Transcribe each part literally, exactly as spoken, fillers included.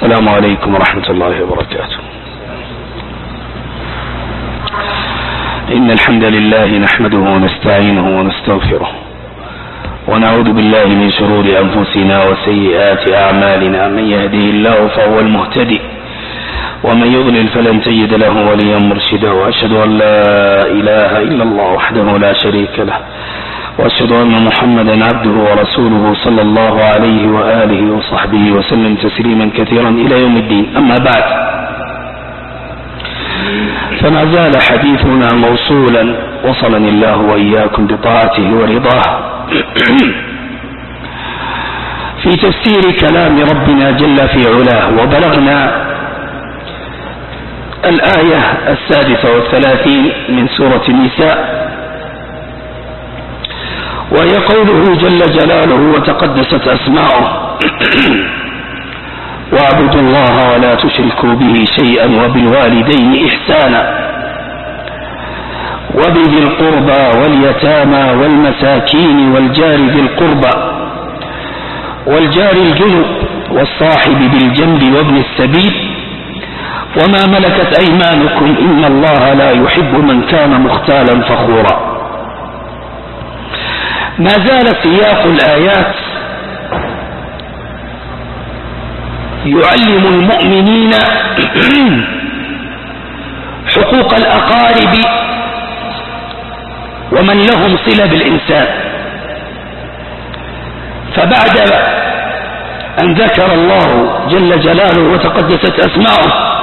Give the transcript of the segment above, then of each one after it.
السلام عليكم ورحمة الله وبركاته. إن الحمد لله نحمده ونستعينه ونستغفره ونعوذ بالله من شرور أنفسنا وسيئات أعمالنا. من يهده الله فهو المهتدي ومن يضلل فلن تجد له وليا مرشدا. وأشهد أن لا إله إلا الله وحده لا شريك له وأشهد أن محمدا عبده ورسوله صلى الله عليه وآله وصحبه وسلم تسليما كثيرا إلى يوم الدين. أما بعد، فما زال حديثنا موصولا وصلني الله وإياكم بطاعته ورضاه في تفسير كلام ربنا جل في علاه، وبلغنا الآية السادسة والثلاثين من سورة النساء، وهي قوله جل جلاله وتقدست أسماؤه: واعبدوا الله ولا تشركوا به شيئا وبالوالدين إحسانا وبذي القربى واليتامى والمساكين والجار ذي القربى والجار الجنب والصاحب بالجنب وابن السبيل وما ملكت أيمانكم إن الله لا يحب من كان مختالا فخورا. ما زال سياق الآيات يعلم المؤمنين حقوق الأقارب ومن لهم صلة بالإنسان. فبعد أن ذكر الله جل جلاله وتقدست أسماؤه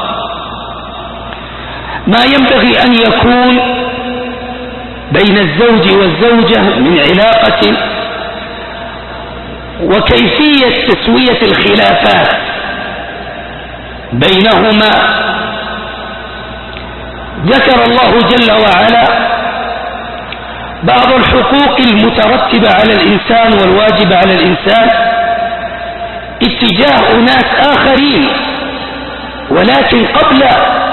ما ينبغي أن يكون بين الزوج والزوجة من علاقة وكيفية تسوية الخلافات بينهما، ذكر الله جل وعلا بعض الحقوق المترتبة على الإنسان والواجب على الإنسان اتجاه أناس آخرين، ولكن قبل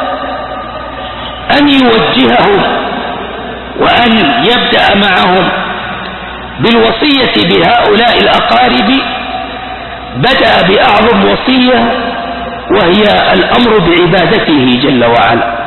أن يوجههم وأن يبدأ معهم بالوصية بهؤلاء الأقارب بدأ بأعظم وصية، وهي الأمر بعبادته جل وعلا.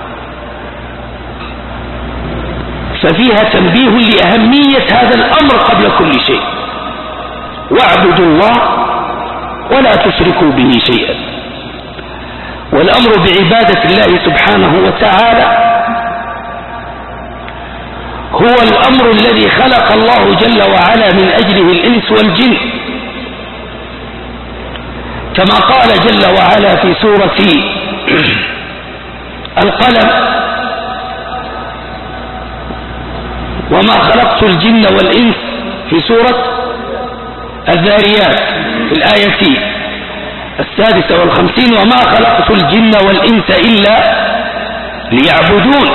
ففيها تنبيه لأهمية هذا الأمر قبل كل شيء: واعبدوا الله ولا تشركوا به شيئا. والأمر بعبادة الله سبحانه وتعالى هو الأمر الذي خلق الله جل وعلا من أجله الإنس والجن، كما قال جل وعلا في سورة القلم: وما خلقت الجن والإنس، في سورة الذاريات في الآية السادسة والخمسين: وما خلقت الجن والإنس إلا ليعبدون.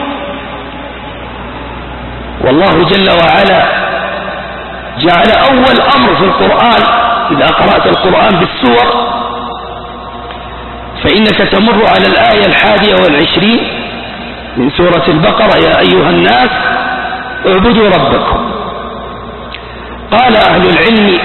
والله جل وعلا جعل أول أمر في القرآن، إذا قرأت القرآن بالسور فإنك تمر على الآية الحادية والعشرين من سورة البقرة: يا أيها الناس اعبدوا ربكم. قال أهل العلم: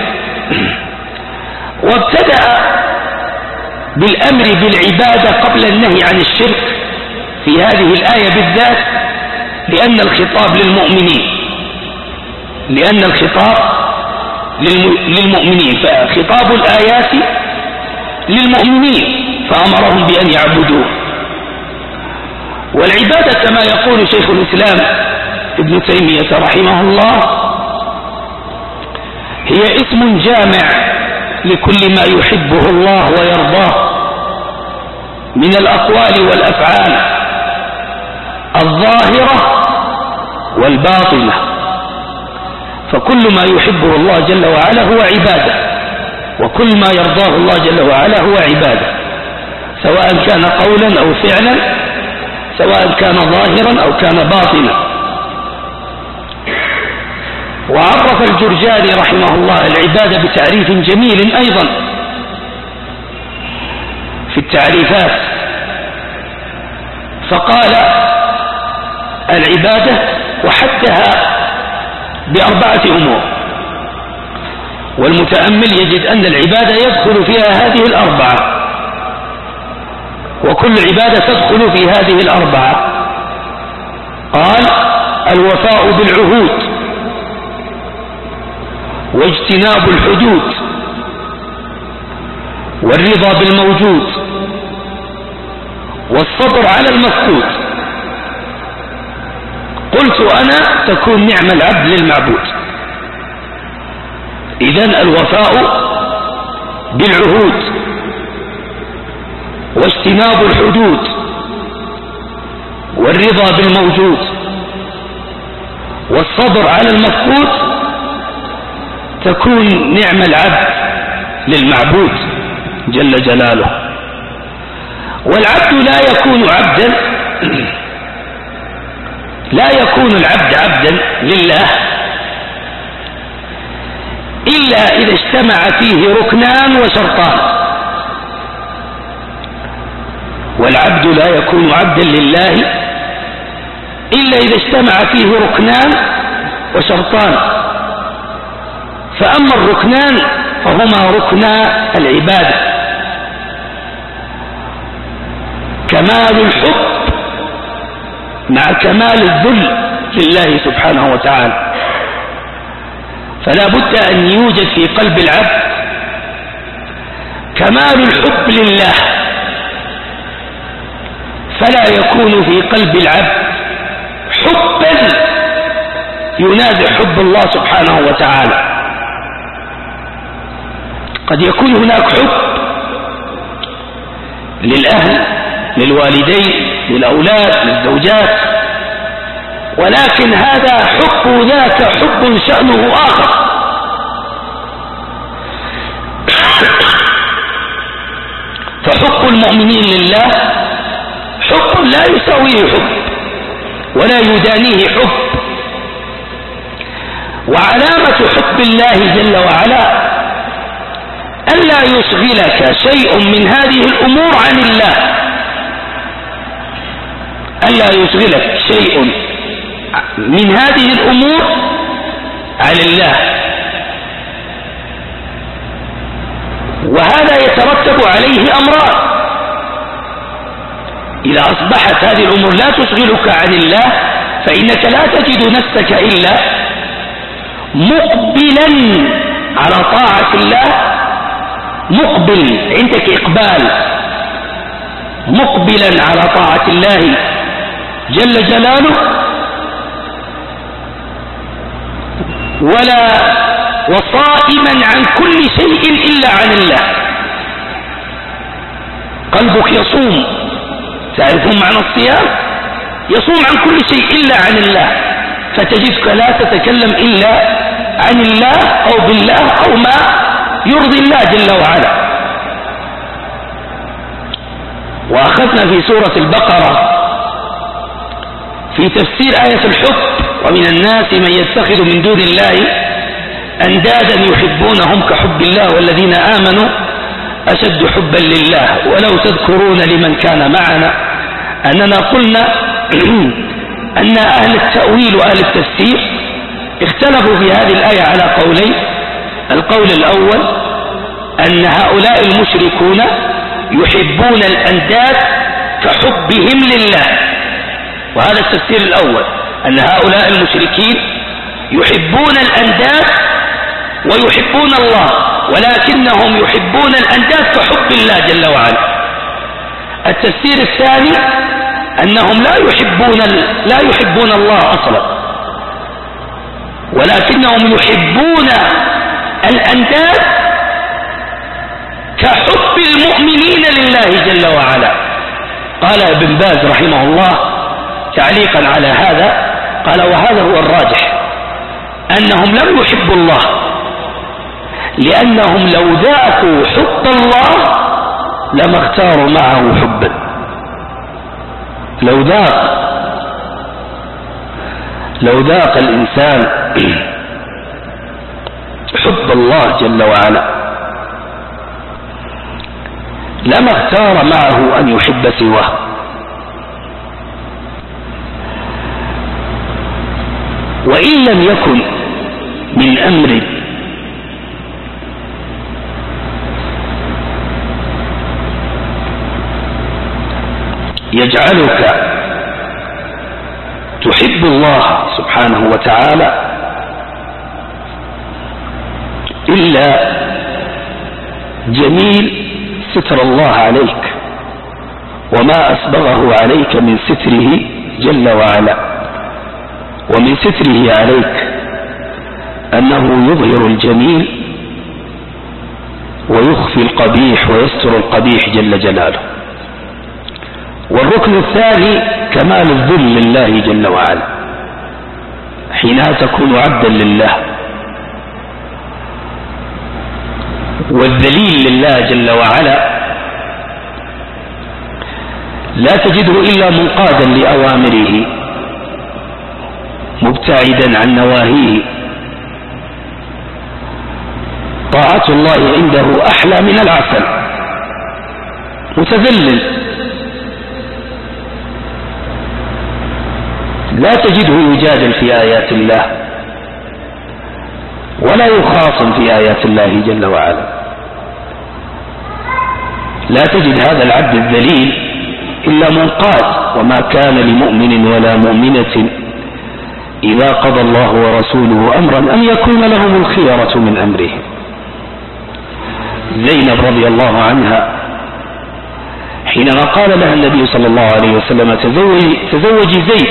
وابتدأ بالأمر بالعبادة قبل النهي عن الشرك في هذه الآية بالذات، لأن الخطاب للمؤمنين لأن الخطاب للمؤمنين فخطاب الآيات للمؤمنين، فأمرهم بأن يعبدوه. والعبادة كما يقول شيخ الإسلام ابن تيمية رحمه الله هي اسم جامع لكل ما يحبه الله ويرضاه من الأقوال والأفعال الظاهرة والباطنة. فكل ما يحبه الله جل وعلا هو عبادة، وكل ما يرضاه الله جل وعلا هو عبادة، سواء كان قولا أو فعلا، سواء كان ظاهرا أو كان باطنا. وعرف الجرجاني رحمه الله العبادة بتعريف جميل أيضا في التعريفات، فقال: العبادة وحدها بأربعة أمور، والمتأمل يجد أن العبادة يدخل فيها هذه الأربعة: وكل عبادة تدخل في هذه الأربعة. قال الوفاء بالعهود، واجتناب الحدود، والرضا بالموجود، والصبر على المفقود. قلت أنا تكون نعم العبد للمعبود. إذن الوفاء بالعهود، واجتناب الحدود، والرضا بالموجود، والصبر على المفقود، تكون نعم العبد للمعبود جل جلاله. والعبد لا يكون عبدا لا يكون العبد عبدا لله إلا إذا اجتمع فيه ركنان وشرطان. والعبد لا يكون عبدا لله إلا إذا اجتمع فيه ركنان وشرطان. فأما الركنان فهما ركنا العبادة: كمال الحب مع كمال الذل لله سبحانه وتعالى. فلا بد أن يوجد في قلب العبد كمال الحب لله، فلا يكون في قلب العبد حبا ينازع حب الله سبحانه وتعالى. قد يكون هناك حب للأهل، للوالدين، للأولاد، للزوجات، ولكن هذا حب ذاك حب شأنه آخر. فحب المؤمنين لله حب لا يساويه حب ولا يدانيه حب. وعلامة حب الله جل وعلا ألا يشغلك شيء من هذه الأمور عن الله، ألا يشغلك شيء من هذه الأمور عن الله. وهذا يترتب عليه أمران: إذا أصبحت هذه الأمور لا تشغلك عن الله فإنك لا تجد نفسك إلا مقبلا على طاعة الله، مقبل، عندك إقبال، مقبلا على طاعة الله جل جلاله، ولا وصائما عن كل شيء إلا عن الله. قلبك يصوم، تعرفون معنى الصيام؟ يصوم عن كل شيء إلا عن الله، فتجدك لا تتكلم إلا عن الله أو بالله أو ما يرضي الله جل وعلا. وأخذنا في سورة البقرة في تفسير آية الحب: ومن الناس من يتخذ من دون الله أندادا يحبونهم كحب الله والذين آمنوا أشد حبا لله. ولو تذكرون لمن كان معنا أننا قلنا أن أهل التأويل وأهل التفسير اختلفوا في هذه الآية على قولين. القول الأول أن هؤلاء المشركون يحبون الأنداد كحبهم لله، وهذا التفسير الأول، أن هؤلاء المشركين يحبون الأنداد ويحبون الله، ولكنهم يحبون الأنداد كحب الله جل وعلا. التفسير الثاني أنهم لا يحبون لا يحبون الله أصلا، ولكنهم يحبون الأنداد كحب المؤمنين لله جل وعلا. قال ابن باز رحمه الله تعليقا على هذا، قال: وهذا هو الراجح، أنهم لم يحبوا الله، لأنهم لو ذاقوا حب الله لما اختاروا معه حبا. لو ذاق لو ذاق الإنسان حب الله جل وعلا لما اختار معه أن يحب سواه. وإن لم يكن من أمر يجعلك تحب الله سبحانه وتعالى إلا جميل ستر الله عليك وما أسبغه عليك من ستره جل وعلا. ومن ستره عليك أنه يظهر الجميل ويخفي القبيح ويستر القبيح جل جلاله. والركن الثاني كمال الذل لله جل وعلا، حينها تكون عبدا لله. والذليل لله جل وعلا لا تجده إلا منقادا لأوامره مبتعدا عن نواهيه. طاعة الله عنده أحلى من العسل، متذلل، لا تجده يجادل في آيات الله ولا يخاصم في آيات الله جل وعلا. لا تجد هذا العبد الذليل إلا منقاد. وما كان لمؤمن ولا مؤمنة إذا قضى الله ورسوله أمرا أن يكون لهم الخيرة من أمرهم. زينب رضي الله عنها حينما قال لها النبي صلى الله عليه وسلم تزوجي, تزوجي زيد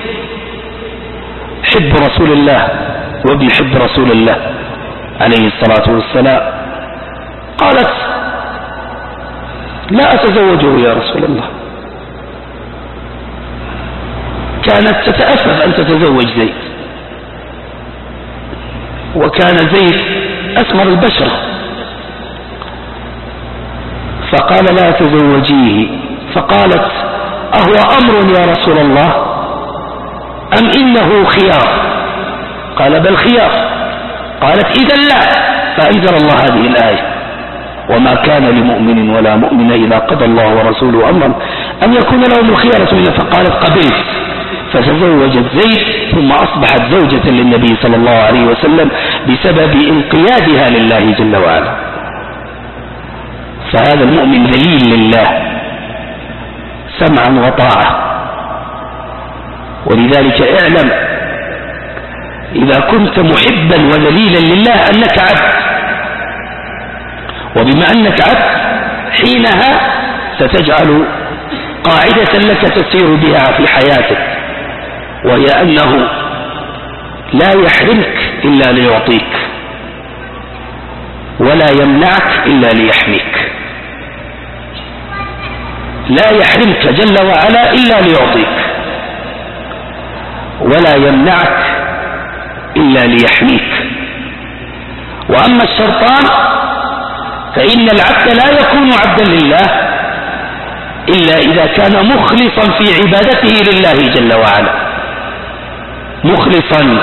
حب رسول الله وابن حب رسول الله عليه الصلاة والسلام، قالت لا أتزوجه يا رسول الله. كانت تتأسف أن تتزوج زيد، وكان زيد أسمر البشرة، فقال لا تزوجيه. فقالت أهو أمر يا رسول الله أم إنه خيار؟ قال بل خيار. قالت إذن لا. فأنزل الله هذه الآية وما كان لمؤمن ولا مؤمن إذا قضى الله ورسوله أمرا أن يكون لهم الخيرة منه. فقالت قبلت، فتزوجت زيد ثم أصبحت زوجة للنبي صلى الله عليه وسلم بسبب انقيادها لله جل وعلا. فهذا المؤمن ذليل لله سمعا وطاعة. ولذلك اعلم إذا كنت محبا وذليلا لله أنك عبد، وبما أنك عبد حينها ستجعل قاعدة لك تسير بها في حياتك، وهي أنه لا يحرمك إلا ليعطيك ولا يمنعك إلا ليحميك. لا يحرمك جل وعلا إلا ليعطيك ولا يمنعك إلا ليحميك. وأما الشرطان فإن العبد لا يكون عبدا لله إلا إذا كان مخلصا في عبادته لله جل وعلا، مخلصا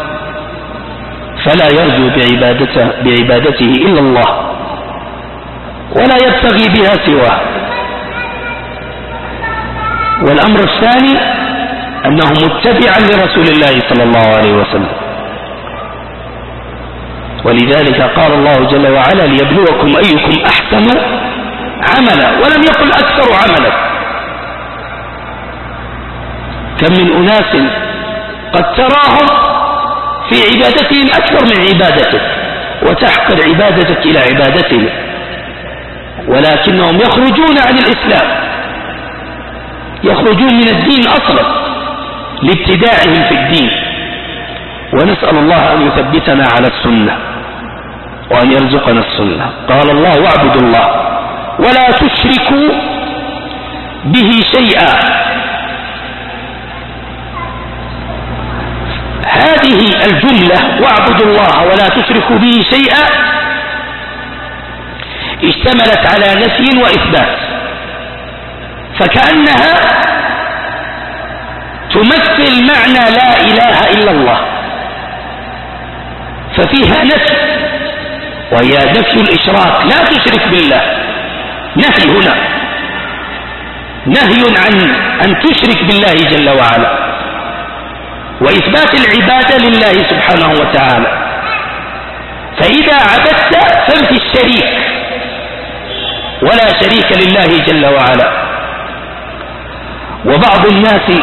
فلا يرجو بعبادته, بعبادته إلا الله ولا يبتغي بها سواه. والأمر الثاني أنه متبعا لرسول الله صلى الله عليه وسلم. ولذلك قال الله جل وعلا ليبلوكم أيكم أحسن عملا، ولم يقل أكثر عملا. كم من أناس قد تراهم في عبادتهم أكثر من عبادتك وتحقر عبادتك إلى عبادتهم، ولكنهم يخرجون عن الإسلام، يخرجون من الدين أصلا لابتداعهم في الدين. ونسأل الله أن يثبتنا على السنة وأن يرزقنا السنة. قال الله واعبدوا الله ولا تشركوا به شيئا. هذه الجملة واعبدوا الله ولا تشركوا به شيئا اشتملت على نفي وإثبات، فكأنها تمثل معنى لا إله إلا الله، ففيها نفي وهي نفي الإشراك، لا تشرك بالله. نهي هنا نهي عن أن تشرك بالله جل وعلا، وإثبات العبادة لله سبحانه وتعالى. فإذا عبدت فانفي الشريك، ولا شريك لله جل وعلا. وبعض الناس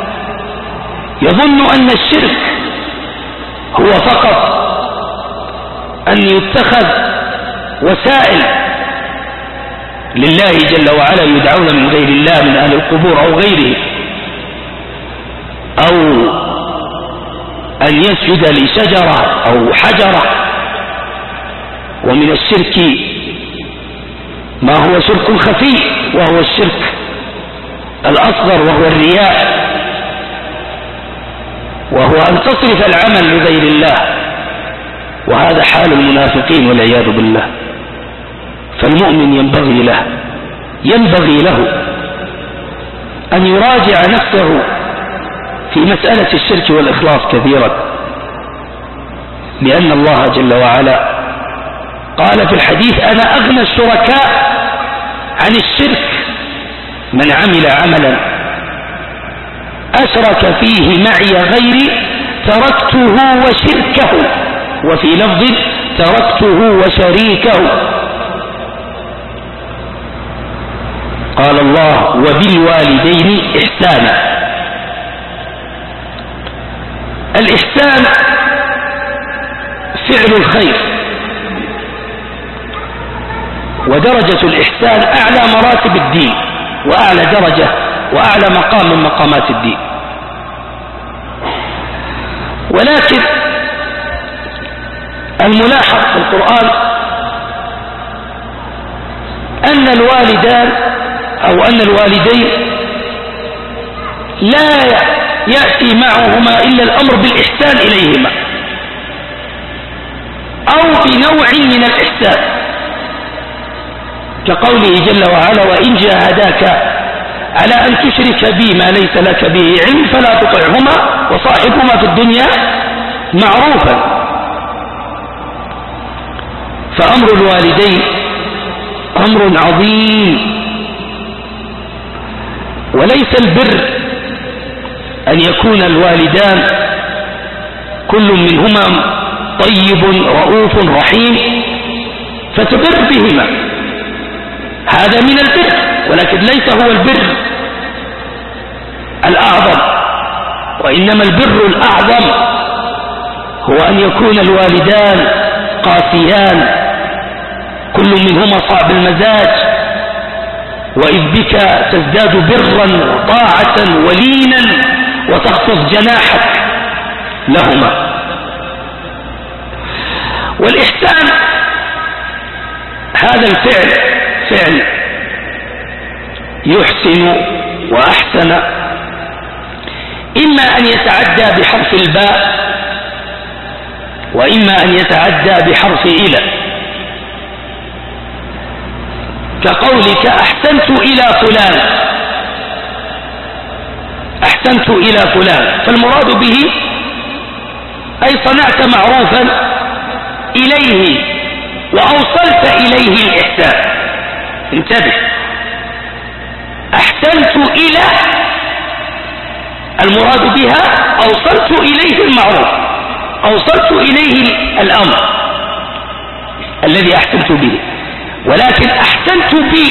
يظن أن الشرك هو فقط أن يتخذ وسائل لله جل وعلا يدعون من غير الله من أهل القبور أو غيره، أو أن يسجد لشجرة أو حجرة. ومن الشرك ما هو شرك خفي وهو الشرك الأصغر وهو الرياء، وهو أن تصرف العمل لغير الله، وهذا حال المنافقين والعياذ بالله. فالمؤمن ينبغي له ينبغي له أن يراجع نفسه في مسألة الشرك والإخلاص كثيرا، لأن الله جل وعلا قال في الحديث: أنا أغنى الشركاء عن الشرك من عمل عملا أشرك فيه معي غيري تركته وشركه، وفي لفظ تركته وشريكه. قال الله: وبالوالدين إحسانا. الإحسان فعل الخير، ودرجة الإحسان أعلى مراتب الدين وأعلى درجة وأعلى مقام من مقامات الدين. ولكن الملاحظ في القرآن أن الوالدان أو أن الوالدين لا يأتي معهما إلا الأمر بالإحسان إليهما أو بنوع من الإحسان، كقوله جل وعلا: وإن جاهداك على أن تشرك بي ما ليس لك به علم فلا تطعهما وصاحبهما في الدنيا معروفا. فأمر الوالدين أمر عظيم، وليس البر أن يكون الوالدان كل منهما طيب رؤوف رحيم فتبر بهما، هذا من البر، ولكن ليس هو البر الأعظم. وإنما البر الأعظم هو أن يكون الوالدان قاسيان، كل منهما صعب المزاج، وإذ بك تزداد برا وطاعة ولينا وتخفض جناحك لهما. والإحسان هذا الفعل فعل يحسن وأحسن، إما أن يتعدى بحرف الباء وإما أن يتعدى بحرف إلى، كقولك: أحسنت إلى فلان، أحسنت إلى فلان، فالمراد به أي صنعت معروفا إليه وأوصلت إليه الإحسان. انتبه، أحسنت إلى المراد بها أوصلت إليه المعروف، أوصلت إليه الأمر الذي أحسنت به. ولكن أحسنت به،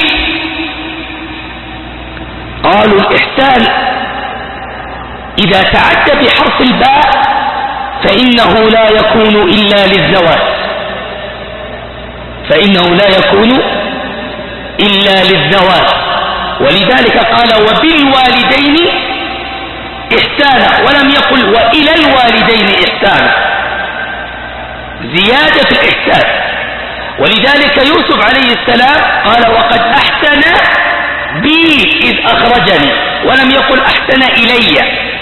قالوا الإحسان إذا تعدى بحرف الباء فإنه لا يكون إلا للزوات، فإنه لا يكون إلا للزوات. ولذلك قال: وبالوالدين إحسانا، ولم يقل وإلى الوالدين إحسانا، زيادة في الإحسان. ولذلك يوسف عليه السلام قال: وقد أحسن بي إذ أخرجني، ولم يقل أحسن إلي،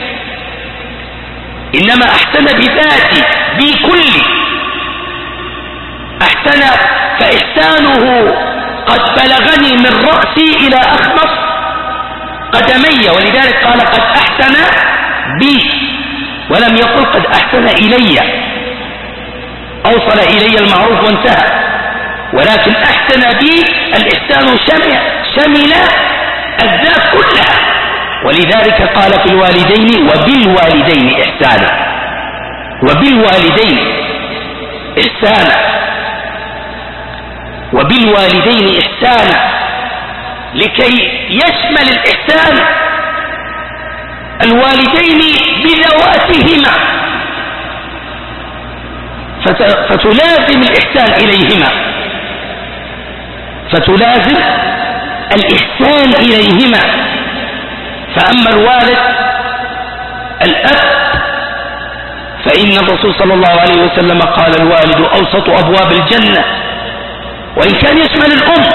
إنما أحسن بذاتي بي كلي، أحسن فإحسانه قد بلغني من رأسي إلى أخمص قدمي، ولذلك قال: قد أحسن بي، ولم يقل قد أحسن إلي، أوصل إلي المعروف وانتهى. ولكن أحسن بي الإحسان شمل, شمل الذات كلها، ولذلك قال في الوالدين: وبالوالدين إحسانا، وبالوالدين إحسانا، وبالوالدين إحسانا، لكي يشمل الإحسان الوالدين بذواتهما، فتلازم الإحسان إليهما فتلازم الإحسان إليهما فأما الوالد الأب فإن الرسول صلى الله عليه وسلم قال الوالد أوسط أبواب الجنة، وإن كان يشمل الأم،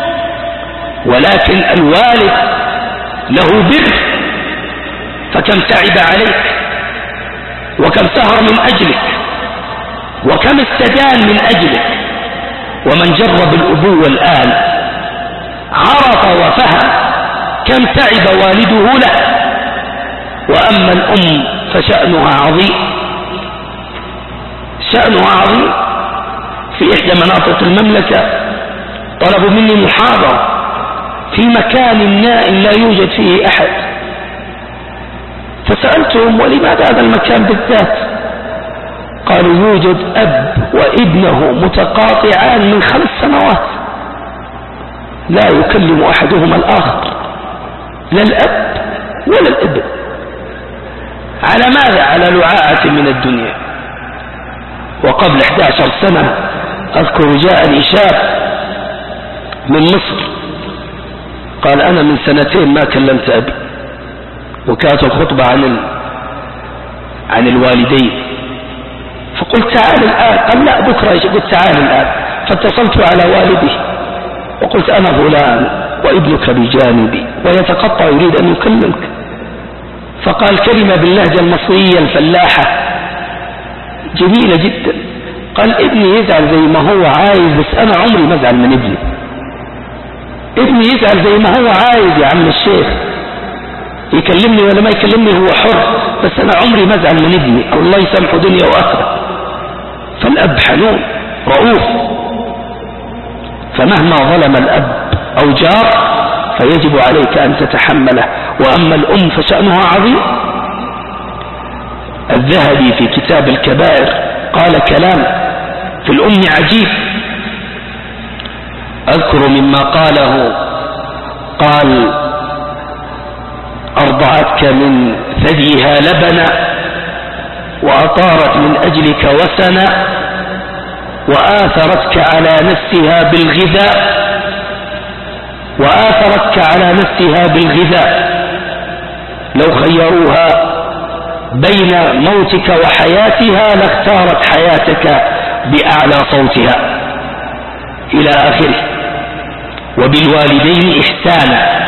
ولكن الوالد له بر، فكم تعب عليك وكم سهر من أجلك وكم استدان من أجلك، ومن جرب الأبوة الآن عرف وفهم كم تعب والده له. وأما الأم فشأنها عظيم شأنها عظيم. في إحدى مناطق المملكة طلبوا مني محاضرة في مكان نائم لا يوجد فيه أحد، فسألتهم ولماذا هذا المكان بالذات؟ قالوا يوجد أب وابنه متقاطعان من خمس سنوات لا يكلم أحدهما الآخر، لا الأب ولا الابن. على ماذا؟ على لعاعة من الدنيا. وقبل إحدى عشرة سنة أذكر جاءني شاب من مصر قال أنا من سنتين ما كلمت أبي، وكانت الخطبة عن ال... عن الوالدين، فقلت تعال الآن. قال لا بكرة. قلت تعال الآن. فاتصلت على والده وقلت أنا فلان وابنك بجانبي ويتقطع يريد أن يكلمك. فقال كلمة باللهجة المصرية الفلاحة جميلة جدا، قال ابني يزعل زي ما هو عايز، بس أنا عمري ما أزعل من ابني. ابني يزعل زي ما هو عايز يا عم الشيخ، يكلمني ولا ما يكلمني هو حر، بس أنا عمري ما أزعل من ابني، الله يسامحه دنيا وآخرة. فالأب حنون رؤوف، فمهما ظلم الأب أو جار فيجب عليك أن تتحمله. وأما الأم فشأنها عظيم. الذهبي في كتاب الكبائر قال كلام في الأم عجيب، أذكر مما قاله، قال أرضعتك من ثديها لبنا وأطارت من أجلك وسنا وآثرتك على نفسها بالغذاء وآثرتك على نفسها بالغذاء لو خيروها بين موتك وحياتها لاختارت حياتك بأعلى صوتها إلى آخره. وبالوالدين إحسانا،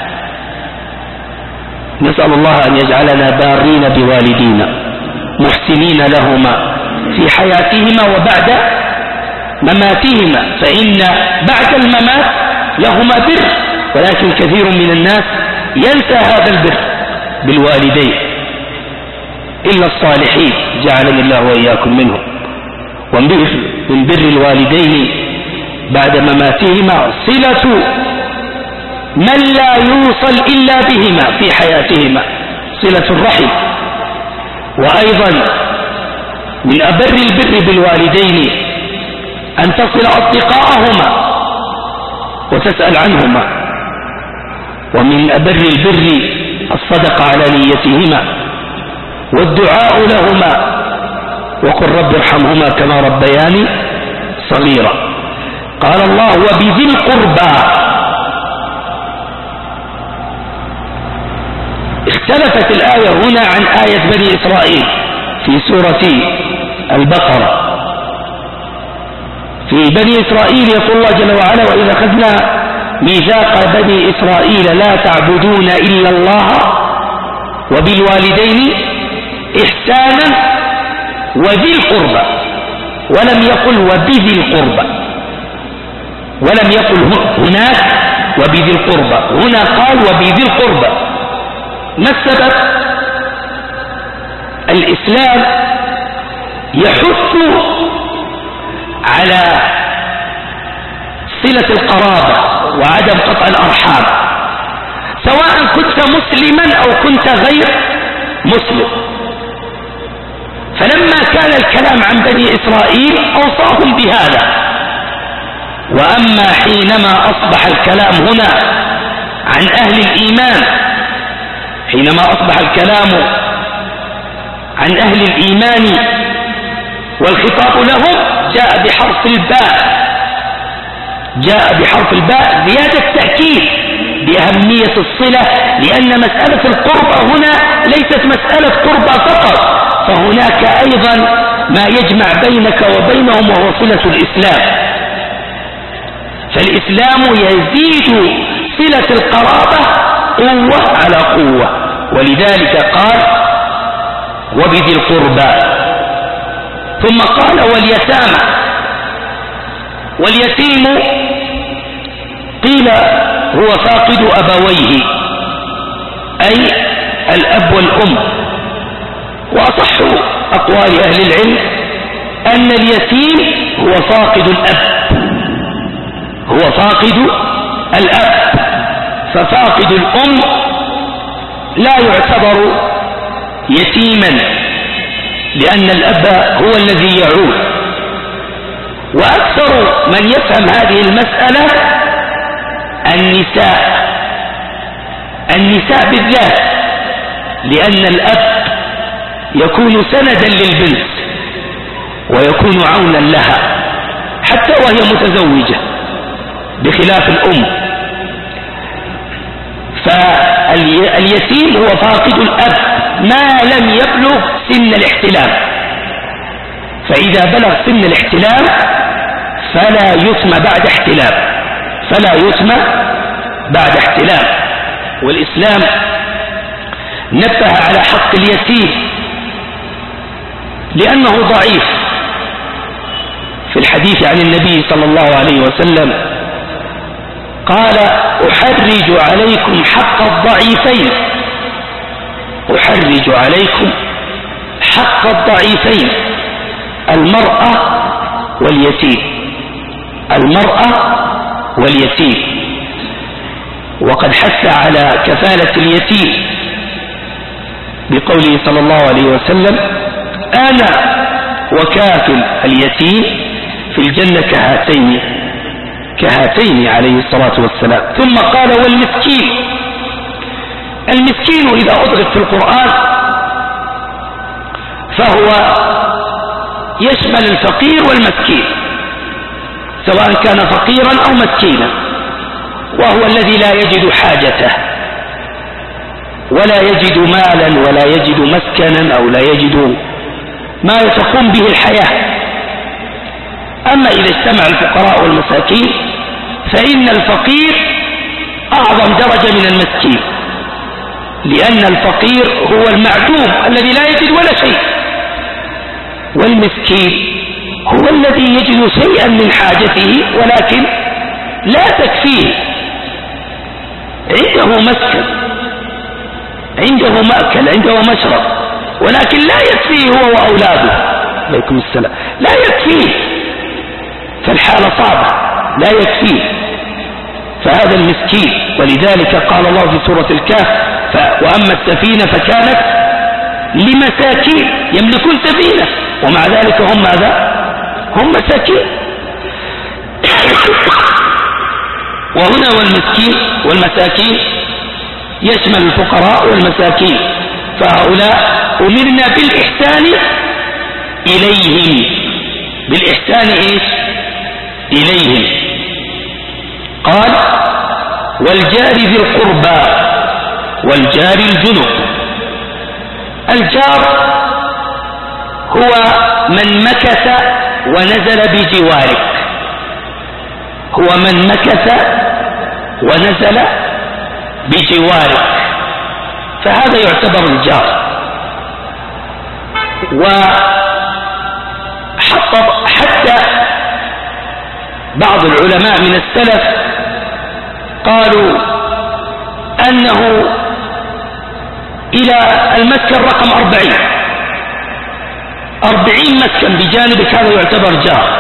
نسأل الله أن يجعلنا بارين بوالدينا محسنين لهما في حياتهما وبعد مماتهما، فإن بعد الممات لهما بر، ولكن كثير من الناس ينسى هذا البر بالوالدين إلا الصالحين جعلني الله وإياكم منهم. ومن بر الوالدين بعد مماتهما صلة من لا يوصل إلا بهما في حياتهما، صلة الرحم. وأيضا من أبر البر بالوالدين أن تصل أصدقاءهما وتسأل عنهما. ومن أبر البر الصدقة على نيتهما والدعاء لهما، وقل رب ارحمهما كما ربياني صغيرا. قال الله وبذي القربى. اختلفت الآية هنا عن آية بني إسرائيل في سورة البقرة. في بني إسرائيل يقول الله جل وعلا وإذا أخذنا ميثاق بني إسرائيل لا تعبدون إلا الله وبالوالدين إحسانا وذي القربى، ولم يقل وبذي القربى، ولم يقل هناك وبذي القربى، هنا قال وبذي القربى. ما السبب؟ الإسلام يحث على صلة القرابة وعدم قطع الأرحام، سواء كنت مسلما أو كنت غير مسلم. فلما كان الكلام عن بني إسرائيل أوصاهم بهذا. وأما حينما أصبح الكلام هنا عن أهل الإيمان، حينما أصبح الكلام عن أهل الإيمان والخطاب لهم جاء بحرف الباء، جاء بحرف الباء زيادة تأكيد بأهمية الصلة، لأن مسألة القربة هنا ليست مسألة قربة فقط، فهناك أيضا ما يجمع بينك وبينهم وهو صلة الإسلام. فالإسلام يزيد صلة القرابة قوة على قوة، ولذلك قال وبذي القربى، ثم قال واليتامى. واليتيم قيل هو فاقد أبويه، أي الأب والأم، وأصح أقوال أهل العلم أن اليتيم هو فاقد الأب، هو فاقد الأب، ففاقد الأم لا يعتبر يتيما لأن الأب هو الذي يعول. وأكثر من يفهم هذه المسألة النساء، النساء بالذات، لأن الأب يكون سندا للبنت ويكون عونا لها حتى وهي متزوجة بخلاف الأم. فاليتيم هو فاقد الأب ما لم يبلغ سن الاحتلام، فإذا بلغ سن الاحتلام فلا يتم بعد احتلام، فلا يتم بعد احتلام. والإسلام نبه على حق اليتيم لأنه ضعيف. في الحديث عن النبي صلى الله عليه وسلم قال أحرج عليكم حق الضعيفين، أحرج عليكم حق الضعيفين، المرأة واليتيم، المرأة واليتيم. وقد حث على كفالة اليتيم بقوله صلى الله عليه وسلم أنا وكافل اليتيم في الجنة كهاتين، كهاتين عليه الصلاة والسلام. ثم قال والمسكين. المسكين إذا أضغط في القرآن فهو يشمل الفقير والمسكين، سواء كان فقيرا أو مسكينا، وهو الذي لا يجد حاجته ولا يجد مالا ولا يجد مسكنا أو لا يجد ما تقوم به الحياة. أما إذا اجتمع الفقراء والمساكين فإن الفقير أعظم درجة من المسكين، لأن الفقير هو المعدوم الذي لا يجد ولا شيء، والمسكين هو الذي يجد شيئا من حاجته ولكن لا تكفيه، عنده مسكن، عنده مأكل، عنده مشرب، ولكن لا يكفيه هو وأولاده، عليكم السلام، لا يكفيه، فالحالة صعبة، لا يكفيه، فهذا المسكين. ولذلك قال الله في سورة الكهف وأما السفينة فكانت لمساكين يملكون سفينة ومع ذلك هم ماذا؟ هم مساكين. وهنا والمسكين والمساكين يشمل الفقراء والمساكين، فهؤلاء أمرنا بالإحسان إليهم، بالإحسان إيش؟ إليهم. قال والجار ذي القربى والجار الجنب. الجار هو من مكث ونزل بجوارك، هو من مكث ونزل بجوارك، فهذا يعتبر الجار. وحتى بعض العلماء من السلف قالوا أنه إلى المسكن رقم أربعين أربعين مسكن بجانبك هذا يعتبر جار.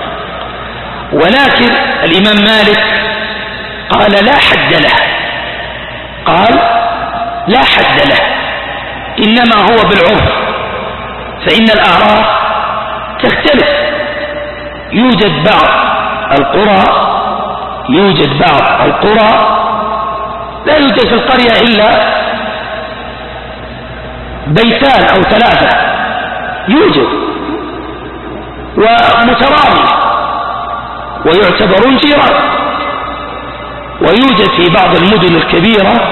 ولكن الإمام مالك قال لا حد له، قال لا حد له، إنما هو بالعرف، فإن الأعراف تختلف، يوجد بعض القرى يوجد بعض القرى لا يوجد في القرية إلا بيتان أو ثلاثة يوجد ومترامي ويعتبرون جيران، ويوجد في بعض المدن الكبيرة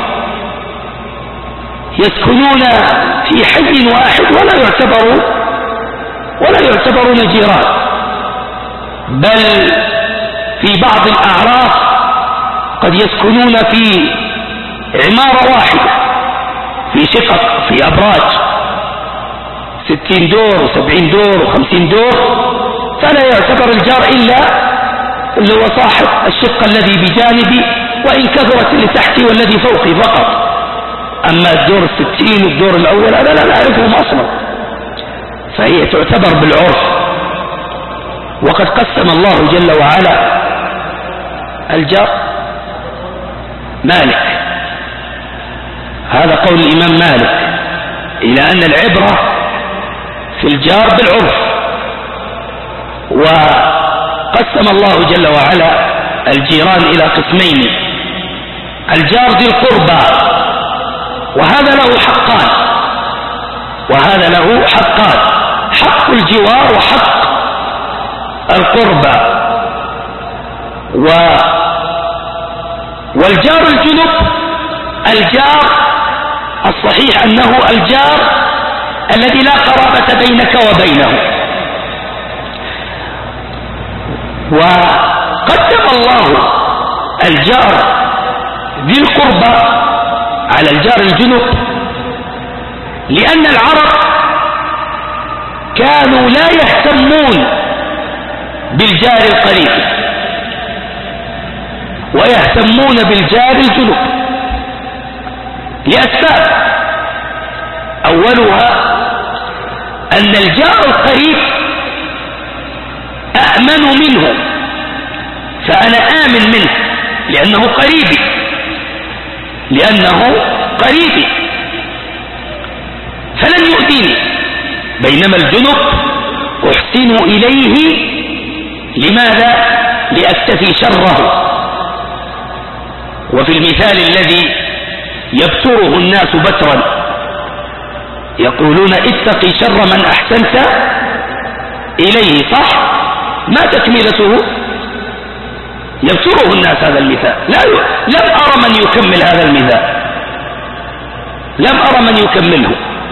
يسكنون في حي واحد ولا يعتبرون ولا يعتبرون جيران، بل في بعض الأعراف قد يسكنون في عمارة واحدة في شقق في أبراج ستين دور وسبعين دور وخمسين دور، فلا يعتبر الجار إلا اللي هو صاحب الشق الذي بجانبي، وإن كثرت اللي تحتي والذي فوقي فقط. أما الدور الستين والدور الأول أنا لا أعرفهم أصلا، فهي تعتبر بالعرف. وقد قسم الله جل وعلا الجار مالك، هذا قول الإمام مالك، إلى أن العبرة في الجار بالعرف. وقسم الله جل وعلا الجيران إلى قسمين: الجار ذي القربى، وهذا له حقان وهذا له حقان حق الجوار وحق القربى. و والجار الجنب الجار الصحيح أنه الجار الذي لا قرابة بينك وبينه. وقدم الله الجار ذي القربى على الجار الجنب لأن العرب كانوا لا يهتمون بالجار القريب ويهتمون بالجار الجنب لأسباب: أولها أن الجار القريب أأمن منه، فأنا آمن منه لأنه قريبي لأنه قريبي فلن يؤذيني، بينما الجنب أحسن إليه. لماذا؟ لأكتفي شره. وفي المثال الذي يبتره الناس بترا يقولون: اتقي شر من أحسنت إليه، صح؟ ما تكملته؟ يبتره الناس هذا المثال. لا ي... لم أرى من يكمل هذا المثال، لم أرى من يكمله.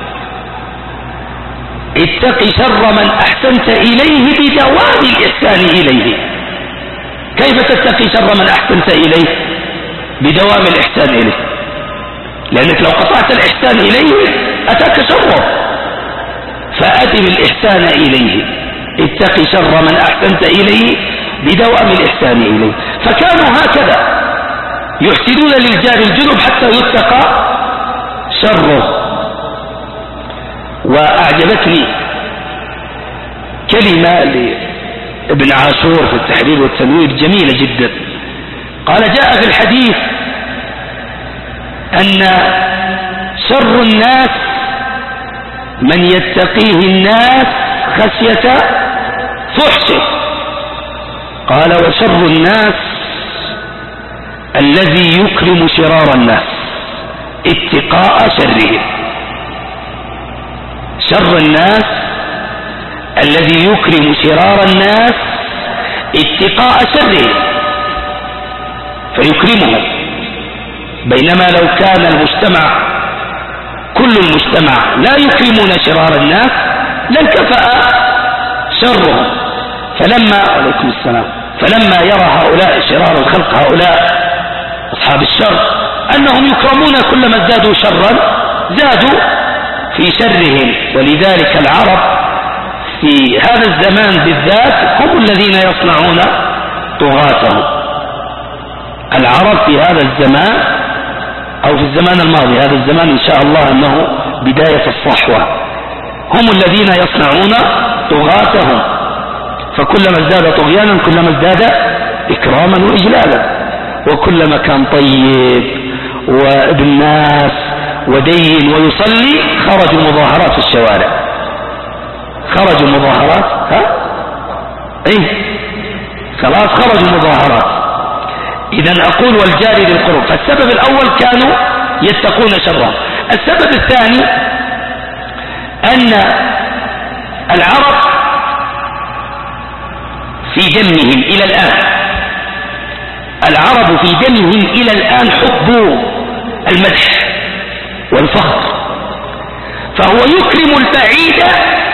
اتقي شر من أحسنت إليه بدوام الإحسان إليه. كيف تتقي شر من أحسنت إليه؟ بدوام الإحسان إليه، لأنك لو قطعت الإحسان إليه أتاك شره، فأتم الإحسان إليه. اتقي شر من أحسنت إليه بدوام الإحسان إليه. فكانوا هكذا يحسنون للجار الجنب حتى يتقى شره. وأعجبتني كلمة لابن عاشور في التحرير والتنوير جميلة جدا. قال: جاء في الحديث أن شر الناس من يتقيه الناس خشية فحشه. قال: وشر الناس الذي يكرم شرار الناس اتقاء شرهم. شر الناس الذي يكرم شرار الناس اتقاء شرهم فيكرمهم. بينما لو كان المجتمع كل المجتمع لا يكرمون شرار الناس لانكفأ شرهم. فلما عليكم السلام فلما يرى هؤلاء شرار الخلق، هؤلاء أصحاب الشر، أنهم يكرمون كلما ازدادوا شرا زادوا في شرهم. ولذلك العرب في هذا الزمان بالذات هم الذين يصنعون طغاتهم. العرب في هذا الزمان أو في الزمان الماضي، هذا الزمان إن شاء الله أنه بداية الصحوة، هم الذين يصنعون طغاتهم. فكلما ازداد طغيانا كلما ازداد إكراما وإجلالا، وكلما كان طيب وابن ناس ودين ويصلي خرجوا مظاهرات في الشوارع، خرجوا مظاهرات ها ايه خلاص خرجوا مظاهرات. إذن أقول والجار ذي القرب. فالسبب الأول كانوا يتقون شره. السبب الثاني أن العرب في دمهم إلى الآن العرب في دمهم إلى الآن حب المدح والفخر، فهو يكرم البعيد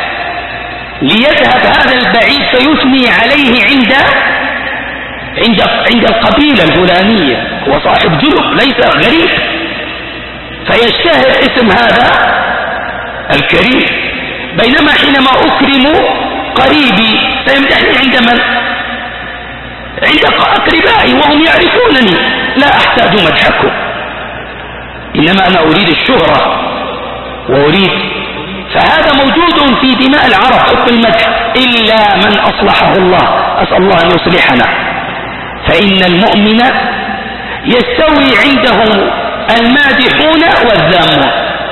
ليذهب هذا البعيد فيثني عليه عند عند عند القبيلة الفلانية، هو صاحب جلب ليس غريب، فيشتهر اسم هذا الكريم. بينما حينما أكرم قريبي سيمدحني عند من؟ عند أقربائي وهم يعرفونني، لا أحتاج مدحكم، إنما أنا أريد الشهرة وأريد. فهذا موجود في دماء العرب حب المدح، إلا من أصلحه الله، أسأل الله أن يصلحنا. فإن المؤمن يستوي عنده المادحون والذامون،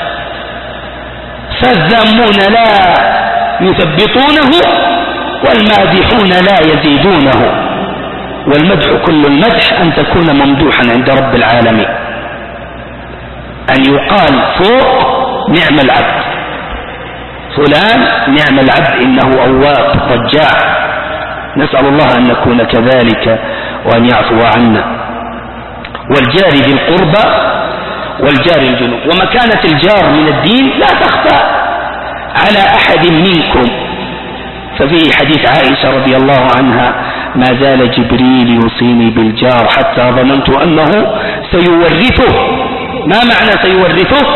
فالذامون لا يثبطونه والمادحون لا يزيدونه. والمدح كل المدح أن تكون ممدوحا عند رب العالمين، أن يقال فوق نعم العبد فلان نعم العبد إنه أواب رجاع. نسأل الله أن نكون كذلك وأن يعفو عنا. والجار ذي القربى والجار الجنوب، ومكانة الجار من الدين لا تخفى على أحد منكم. ففي حديث عائشة رضي الله عنها: ما زال جبريل يوصيني بالجار حتى ظننت أنه سيورثه. ما معنى سيورثه؟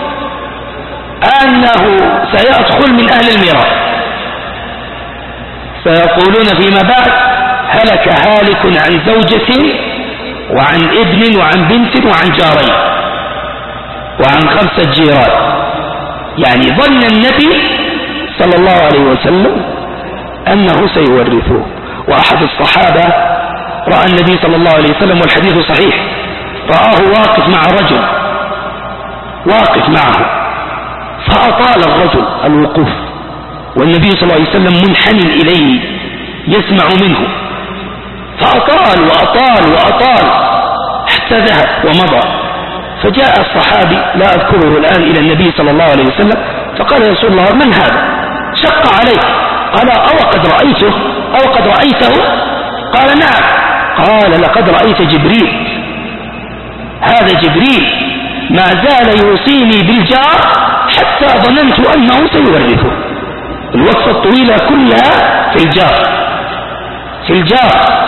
أنه سيدخل من أهل الميراث، سيقولون فيما بعد: هلك هالك عن زوجة وعن ابن وعن بنت وعن جارين وعن خمسة جيران. يعني ظن النبي صلى الله عليه وسلم أنه سيورثه. وأحد الصحابة رأى النبي صلى الله عليه وسلم، والحديث صحيح، رآه واقف مع رجل واقف معه، فأطال الرجل الوقوف، والنبي صلى الله عليه وسلم منحن إليه يسمع منه، فأطال وأطال وأطال حتى ذهب ومضى. فجاء الصحابي لا أذكره الآن إلى النبي صلى الله عليه وسلم فقال: يا رسول الله من هذا؟ شق عليه. قال: أو قد رأيته أو قد رأيته؟ قال: نعم. قال: لقد رأيت جبريل، هذا جبريل ما زال يوصيني بالجار حتى ظننت أنه سيورثه. الوقفة الطويلة كلها في الجار في الجار.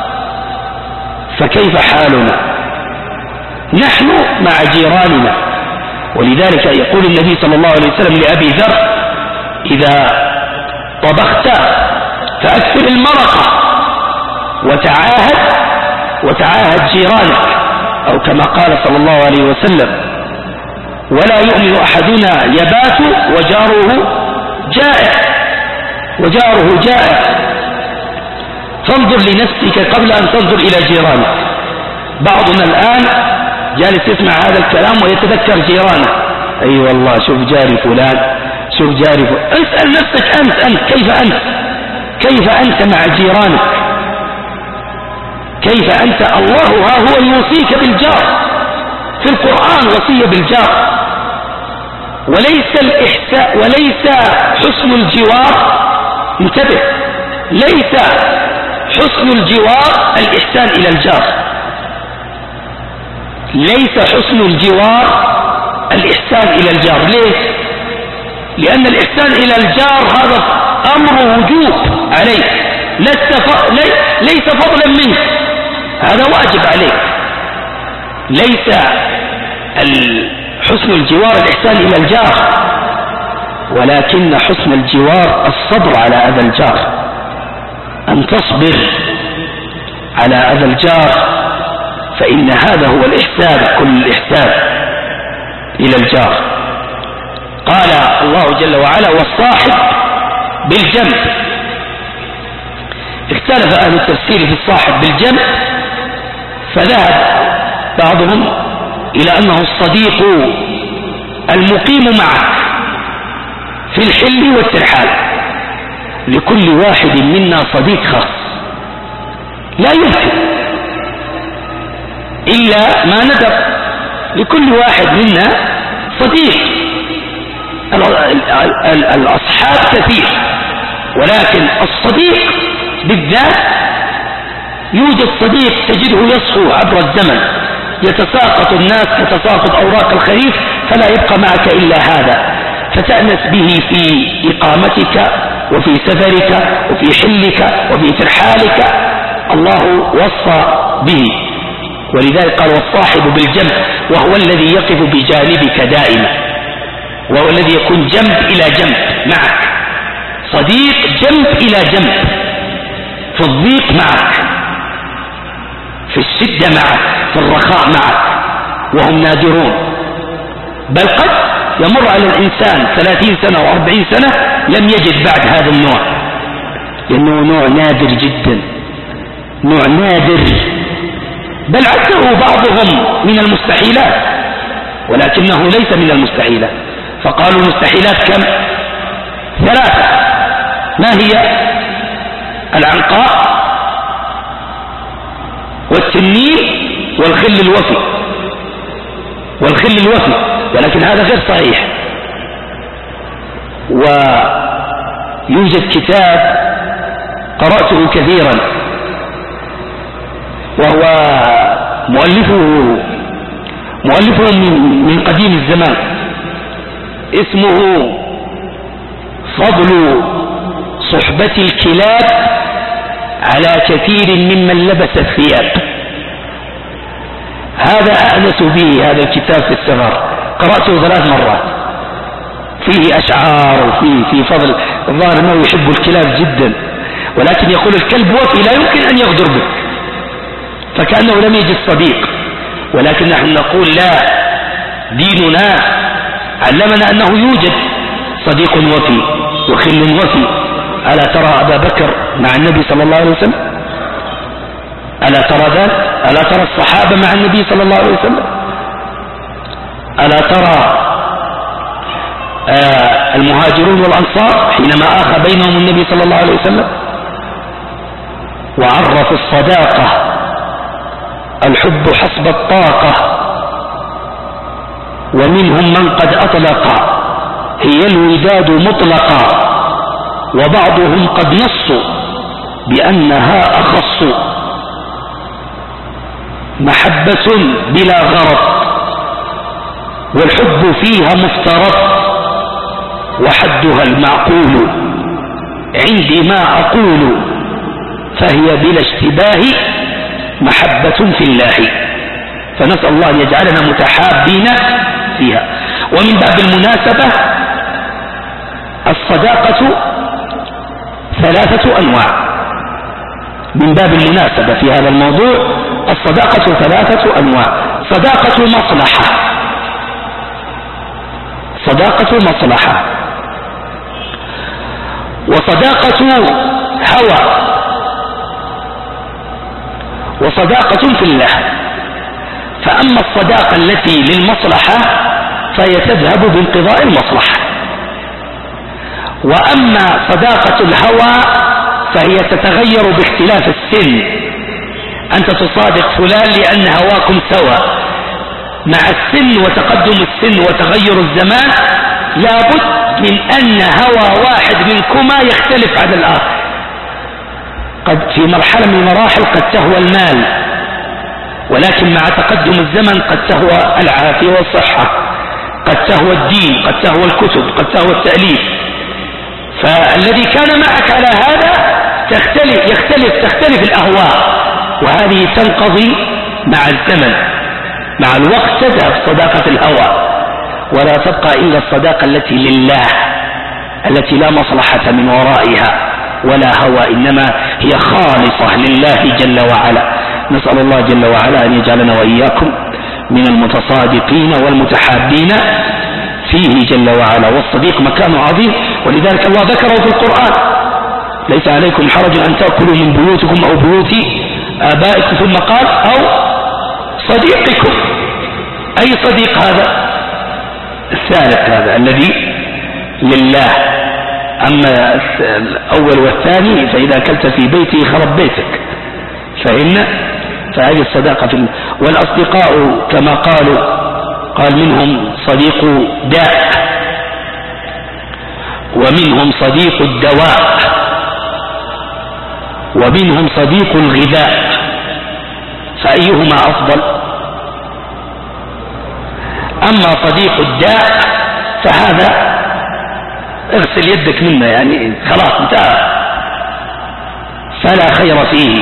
فكيف حالنا نحن مع جيراننا؟ ولذلك يقول النبي صلى الله عليه وسلم لأبي ذر: إذا طبخت فأكثر المرقة وتعاهد وتعاهد جيرانك، أو كما قال صلى الله عليه وسلم: ولا يؤمن أحدنا يبات وجاره جائع وجاره جائع. فانظر لنفسك قبل أن تنظر إلى جيرانك. بعضنا الآن جالس يسمع هذا الكلام ويتذكر جيرانه: أي أيوة والله شوف جاري فلان، شوف جاري فلان. اسأل نفسك أنت أنت كيف أنت كيف أنت مع جيرانك؟ كيف أنت؟ الله ها هو يوصيك بالجار في القرآن، وصية بالجار. وليس الإحسان وليس حسن الجوار، انتبه، ليس حسن الجوار الإحسان إلى الجار، ليس حسن الجوار الإحسان إلى الجار. ليش؟ لأن الإحسان إلى الجار هذا أمر وجوب عليك، ليس فضلا منك، هذا واجب عليك. ليس حسن الجوار الإحسان إلى الجار، ولكن حسن الجوار الصبر على أذى الجار، أن تصبر على أذى الجار، فإن هذا هو الإحسان، كل الإحسان إلى الجار. قال الله جل وعلا: والصاحب بالجنب. اختلف أهل التفسير في الصاحب بالجنب، فذهب بعضهم إلى أنه الصديق المقيم معك في الحل والترحال. لكل واحد منا صديق خاص، لا يمكن إلا ما ندر، لكل واحد منا صديق الأصحاب كثير، ولكن الصديق بالذات يوجد صديق تجده يصفو عبر الزمن، يتساقط الناس كتساقط أوراق الخريف فلا يبقى معك إلا هذا، فتأنس به في إقامتك وفي سفرك وفي حلك وفي ترحالك. الله وصى به، ولذلك قال والصاحب بالجنب، وهو الذي يقف بجانبك دائما، وهو الذي يكون جنب إلى جنب معك، صديق جنب إلى جنب، في الضيق معك، في الشدة معك، في الرخاء معك، وهم نادرون. بل قد يمر على الإنسان ثلاثين سنة وأربعين سنة لم يجد بعد هذا النوع، لأنه نوع نادر جدا، نوع نادر، بل عده بعضهم من المستحيلات، ولكنه ليس من المستحيلات. فقالوا المستحيلات كم؟ ثلاثة. ما هي؟ العنقاء والتنين والخل الوفي، والخل الوفي، ولكن هذا غير صحيح. ويوجد كتاب قرأته كثيرا وهو مؤلفه مؤلفه من, من قديم الزمان، اسمه فضل صحبة الكلاب على كثير ممن لبس الثياب. هذا أأنس به هذا الكتاب في السفر، قرأته ثلاث مرات، فيه أشعار وفيه في فضل. الظاهر أنه يحب الكلاب جدا، ولكن يقول الكلب وفي لا يمكن أن يغدر بك، فكأنه لم يجد صديق. ولكن نحن نقول لا، ديننا علمنا أنه يوجد صديق وفي وخل وفي. ألا ترى أبا بكر مع النبي صلى الله عليه وسلم؟ ألا ترى ذلك؟ ألا ترى الصحابة مع النبي صلى الله عليه وسلم؟ ألا ترى آه المهاجرون والأنصار حينما آخى بينهم النبي صلى الله عليه وسلم؟ وعرف الصداقة الحب حسب الطاقة، ومنهم من قد أطلق هي الوداد مطلقا، وبعضهم قد نصوا بأنها أخص، محبة بلا غرض والحب فيها مفترض، وحدها المعقول عندي ما أقول، فهي بلا اشتباه محبة في الله. فنسأل الله أن يجعلنا متحابين فيها. ومن باب المناسبة الصداقة ثلاثة أنواع، من باب المناسبة في هذا الموضوع الصداقة ثلاثة أنواع: صداقة مصلحة، صداقة مصلحة، وصداقة هوى، وصداقة في الله. فأما الصداقة التي للمصلحة فهي تذهب بانقضاء المصلحة، وأما صداقة الهوى فهي تتغير باختلاف السن. أنت تصادق فلان لأن هواكم سوى، مع السن وتقدم السن وتغير الزمان لابد من أن هوى واحد منكما يختلف عن الآخر. قد في مرحلة من المراحل قد تهوى المال، ولكن مع تقدم الزمن قد تهوى العافية والصحة، قد تهوى الدين، قد تهوى الكتب، قد تهوى التأليف. فالذي كان معك على هذا تختلف يختلف تختلف الأهواء، وهذه تنقضي مع الزمن، مع الوقت تذهب صداقة الهوى، ولا تبقى إلا الصداقة التي لله، التي لا مصلحة من ورائها ولا هوى، إنما هي خالصة لله جل وعلا. نسأل الله جل وعلا أن يجعلنا وإياكم من المتصادقين والمتحابين فيه جل وعلا. والصديق مكانه عظيم، ولذلك الله ذكره في القرآن: ليس عليكم حرج أن تأكلوا من بيوتكم أو بيوت آبائكم، ثم قال: أو صديقكم. أي صديق هذا؟ الثالث، هذا الذي لله. أما الأول والثاني فإذا أكلت في بيتي خرب بيتك، فإن فهذه الصداقة في. والأصدقاء كما قالوا، قال منهم صديق داء، ومنهم صديق الدواء، ومنهم صديق الغذاء، فأيهما أفضل؟ أما صديق الداء فهذا اغسل يدك منه، يعني خلاص انتهى، فلا خير فيه.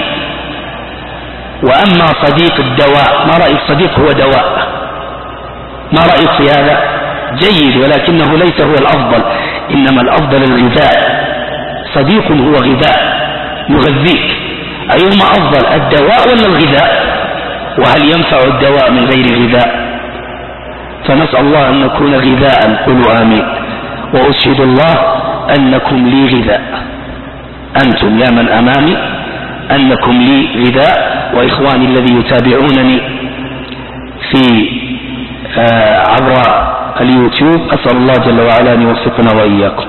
وأما صديق الدواء، ما رأيك؟ صديق هو دواء، ما رأيك في هذا؟ جيد، ولكنه ليس هو الأفضل، إنما الأفضل الغذاء. صديق هو غذاء يغذيك، أيهما أفضل، الدواء ولا الغذاء؟ وهل ينفع الدواء من غير غذاء؟ فنسأل الله أن نكون غذاء، قولوا آمين. وأشهد الله أنكم لي غذاء، أنتم يا من أمامي أنكم لي غذاء، وإخواني الذي يتابعونني في آه عبر اليوتيوب، أسأل الله جل وعلا أن يوفقنا وإياكم.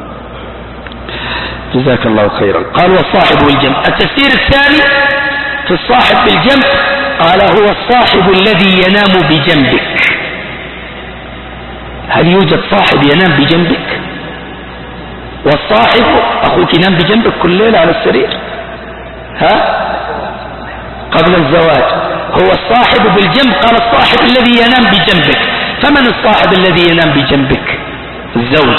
جزاك الله خيرا. قال والصاحب بالجنب. التفسير الثاني في الصاحب بالجنب، قال هو الصاحب الذي ينام بجنبك. هل يوجد صاحب ينام بجنبك؟ والصاحب أخوك ينام بجنبك كل ليلة على السرير، ها؟ قبل الزواج. هو الصاحب بالجنب، قال الصاحب الذي ينام بجنبك. فمن الصاحب الذي ينام بجنبك؟ الزوج.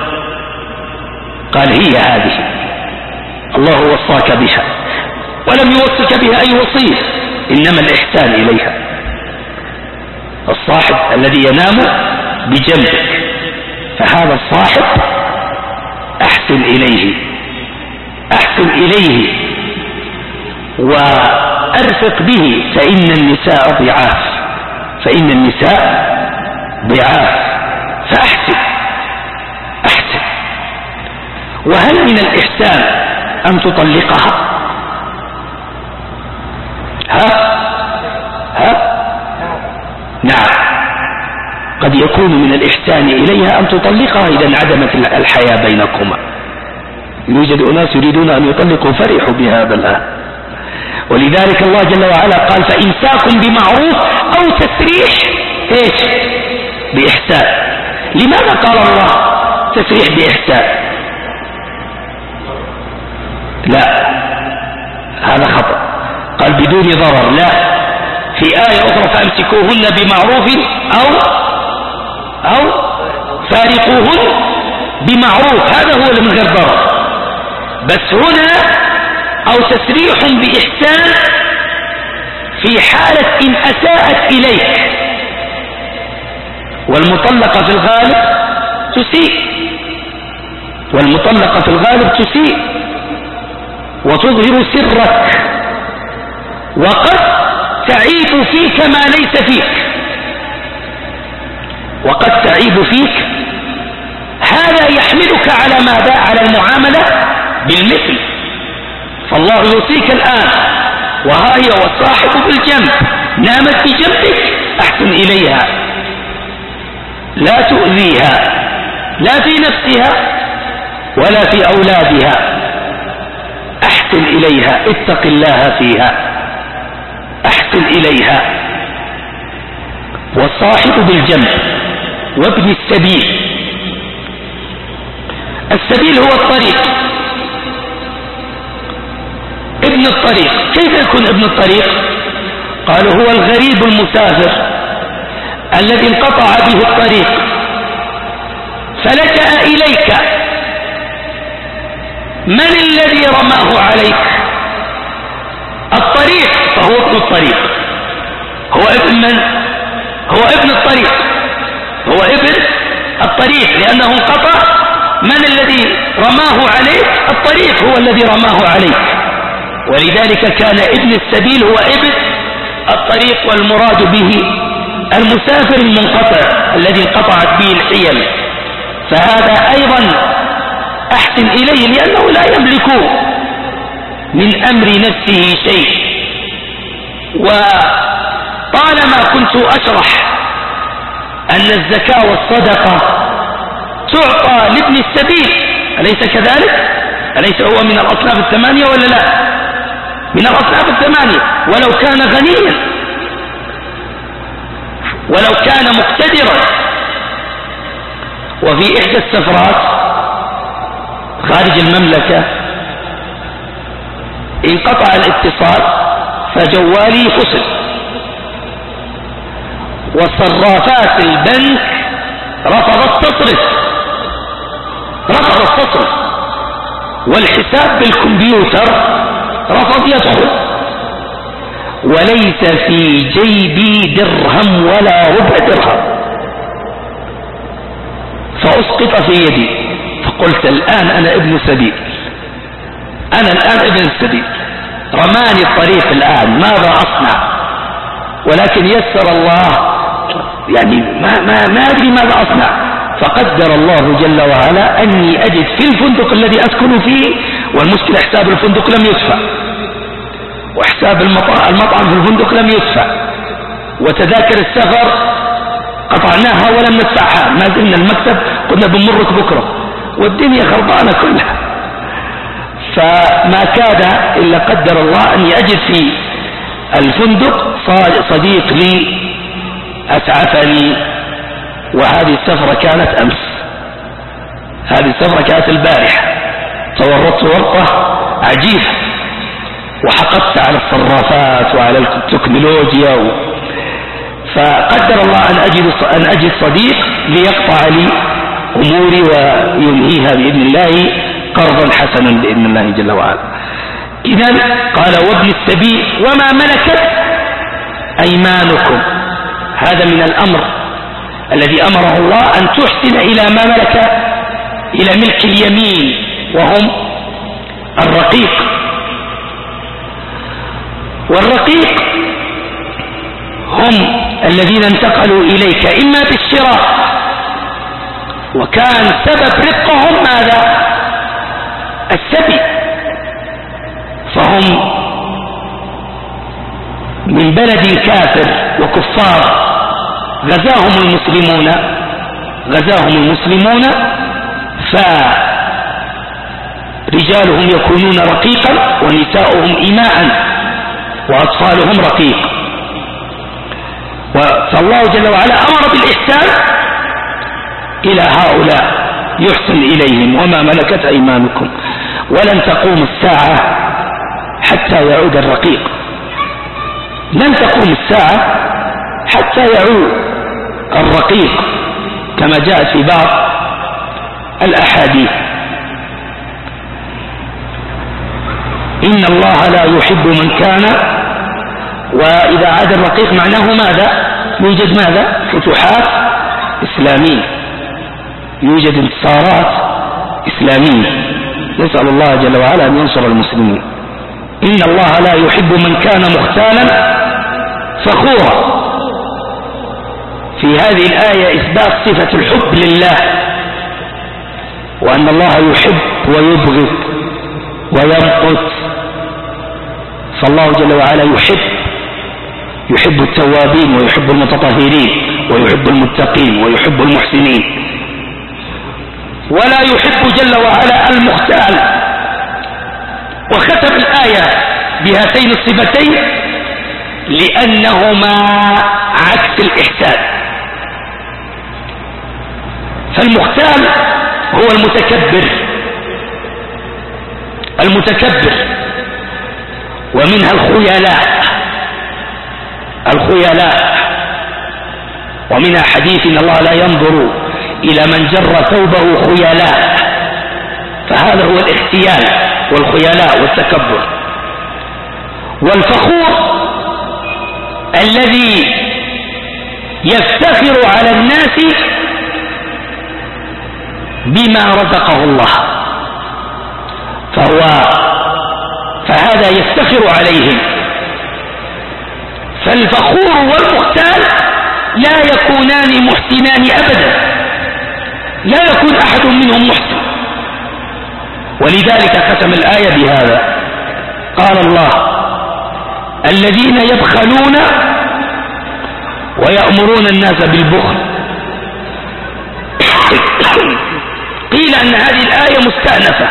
قال هي هذه، الله وصاك بها ولم يوصك بها أي وصية، إنما الإحسان إليها. الصاحب الذي ينام بجنبك، فهذا الصاحب أحسن إليه، أحسن إليه وأرفق به، فإن النساء ضعاف، فإن النساء ضعاف، فأحسن أحسن. وهل من الإحسان أن تطلقها؟ ها ها نعم، قد يكون من الإحسان إليها أن تطلقها إذا انعدمت الحياة بينكما. يوجد أناس يريدون أن يطلقوا، فرحوا بهذا الآن. ولذلك الله جل وعلا قال فإمساك بمعروف أو تسريح إيش؟ بإحسان. لماذا قال الله تسريح بإحسان؟ لا، هذا خطأ. قال بدون ضرر، لا. في آية أخرى فأمسكوهن بمعروف أو أو فارقوهن بمعروف، هذا هو من غير ضرر. بس هنا أو تسريح بإحسان في حالة إن أساءت إليك، والمطلقة في الغالب تسيء، والمطلقة في الغالب تسيء وتظهر سرك، وقد تعيب فيك ما ليس فيك، وقد تعيب فيك. هذا يحملك على ماذا؟ على المعاملة بالمثل. فالله يوصيك الآن، وها هي والصاحب بالجنب، نامت بجنبك، أحسن إليها، لا تؤذيها، لا في نفسها ولا في أولادها، أحسن إليها، اتق الله فيها، أحسن إليها. والصاحب بالجنب وابن السبيل. السبيل هو الطريق، ابن الطريق. كيف يكون ابن الطريق؟ قالوا هو الغريب المسافر الذي انقطع به الطريق فلجأ إليك. من الذي رماه عليك؟ الطريق، فهو ابن الطريق. هو ابن من؟ هو ابن الطريق، هو ابن الطريق، لأنه انقطع. من الذي رماه عليك؟ الطريق هو الذي رماه عليك. ولذلك كان ابن السبيل هو ابن الطريق، والمراد به المسافر المنقطع الذي انقطعت به الحيل. فهذا أيضا أحسن إليه، لأنه لا يملك من أمر نفسه شيء. وطالما كنت أشرح أن الزكاة والصدقة تعطى لابن السبيل، أليس كذلك؟ أليس هو من الأصناف الثمانية ولا لا؟ من الأصناف الثمانية، ولو كان غنيا، ولو كان مقتدرا. وفي إحدى السفرات خارج المملكة انقطع الاتصال فجوالي فصل، وصرافات البنك رفضت تصرف رفضت تصرف والحساب بالكمبيوتر رفض يدخل، وليس في جيبي درهم ولا ربع درهم، فأسقط في يدي. فقلت الآن أنا ابن سبيل، أنا الآن ابن السبيل، رماني الطريق الآن، ماذا أصنع؟ ولكن يسر الله، يعني ما, ما, ما أدري ماذا أصنع. فقدر الله جل وعلا أني أجد في الفندق الذي أسكن فيه، والمشكلة حساب الفندق لم يدفع، وحساب المطعم في الفندق لم يدفع، وتذاكر السفر قطعناها ولم ندفعها، ما زلنا المكتب قلنا بنمرك بكرة، والدنيا خربانة كلها. فما كاد إلا قدر الله أني أجد في الفندق صديق لي أسعفني، وهذه السفرة كانت أمس، هذه السفرة كانت البارحة. تورطت ورطة عجيبة وحقدت على الصرافات وعلى التكنولوجيا و... فقدر الله أن أجد أن أجد صديق ليقطع لي أموري وينهيها بإذن الله قرضا حسنا بإذن الله جل وعلا. إذن قال وابن السبيل وما ملكت أيمانكم، هذا من الأمر الذي أمره الله أن تحسن إلى ما ملك، إلى ملك اليمين وهم الرقيق. والرقيق هم الذين انتقلوا إليك إما بالشراء، وكان سبب رقهم ماذا؟ السبي، فهم من بلد كافر وكفار غزاهم المسلمون غزاهم المسلمون فرجالهم يكونون رقيقا ونساؤهم إماء وأطفالهم رقيق. فالله جل وعلا أمر بالإحسان إلى هؤلاء، يحسن إليهم وما ملكت أيمانكم. ولن تقوم الساعة حتى يعود الرقيق، لن تقوم الساعة حتى يعود الرقيق كما جاء في بعض الأحاديث. إن الله لا يحب من كان، وإذا عاد الرقيق معناه ماذا؟ يوجد ماذا؟ فتوحات إسلامية، يوجد انتصارات إسلامية. نسأل الله جل وعلا أن ينصر المسلمين. إن الله لا يحب من كان مختالا فخورا. في هذه الآية إثبات صفة الحب لله، وأن الله يحب ويبغض ويمقت. فالله جل وعلا يحب يحب التوابين ويحب المتطهرين ويحب المتقين ويحب المحسنين، ولا يحب جل وعلا المختال. وختم الآية بهاتين الصفتين لأنهما عكس الإحسان. فالمختال هو المتكبر المتكبر ومنها الخيلاء الخيلاء ومنها حديث إن الله لا ينظر إلى من جر ثوبه خيلاء، فهذا هو الاختيال والخيلاء والتكبر. والفخور الذي يفتخر على الناس بما رزقه الله، فهو فهذا يفتخر عليهم. فالفخور والمختال لا يكونان محسنان أبدا، لا يكون أحد منهم محسن. ولذلك ختم الآية بهذا، قال الله الذين يبخلون ويأمرون الناس بالبخل. قيل أن هذه الآية مستأنفة،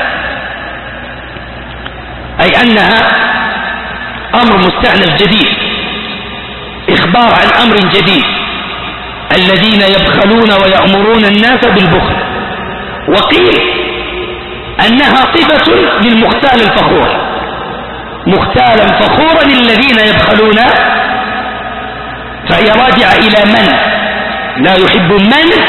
أي أنها أمر مستأنف جديد، إخبار عن أمر جديد، الذين يبخلون ويأمرون الناس بالبخل. وقيل أنها صفة للمختال الفخور، مختالا فخورا الذين يبخلون، فهي راجعة إلى من لا يحب من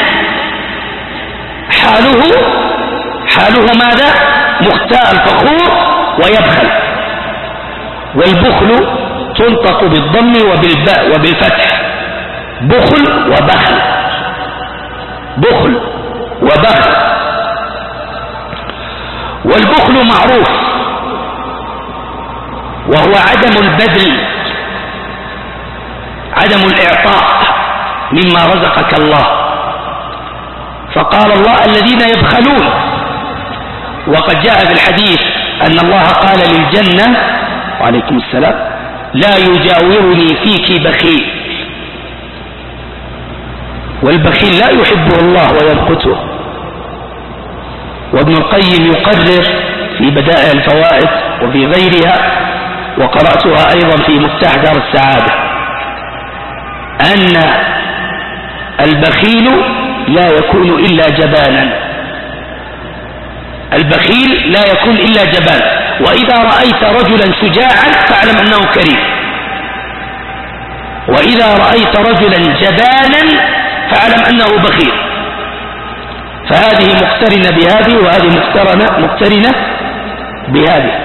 حاله حاله ماذا؟ مختال فخور ويبخل. والبخل تنطق بالضم وبالباء وبالفتح، بخل وبخل، بخل وبخل. والبخل معروف وهو عدم البذل، عدم الإعطاء مما رزقك الله. فقال الله الذين يبخلون، وقد جاء في الحديث أن الله قال للجنة وعليكم السلام لا يجاورني فيك بخيل. والبخيل لا يحبه الله ويمقته. وابن القيم يقرر في بدائع الفوائد وفي غيرها، وقرأتها أيضا في مفتاح دار السعادة، أن البخيل لا يكون إلا جبانا، البخيل لا يكون إلا جبان. وإذا رأيت رجلا شجاعا فاعلم أنه كريم، وإذا رأيت رجلا جبانا فاعلم أنه بخيل. فهذه مقترنة بهذه وهذه مقترنة, مقترنة بهذه.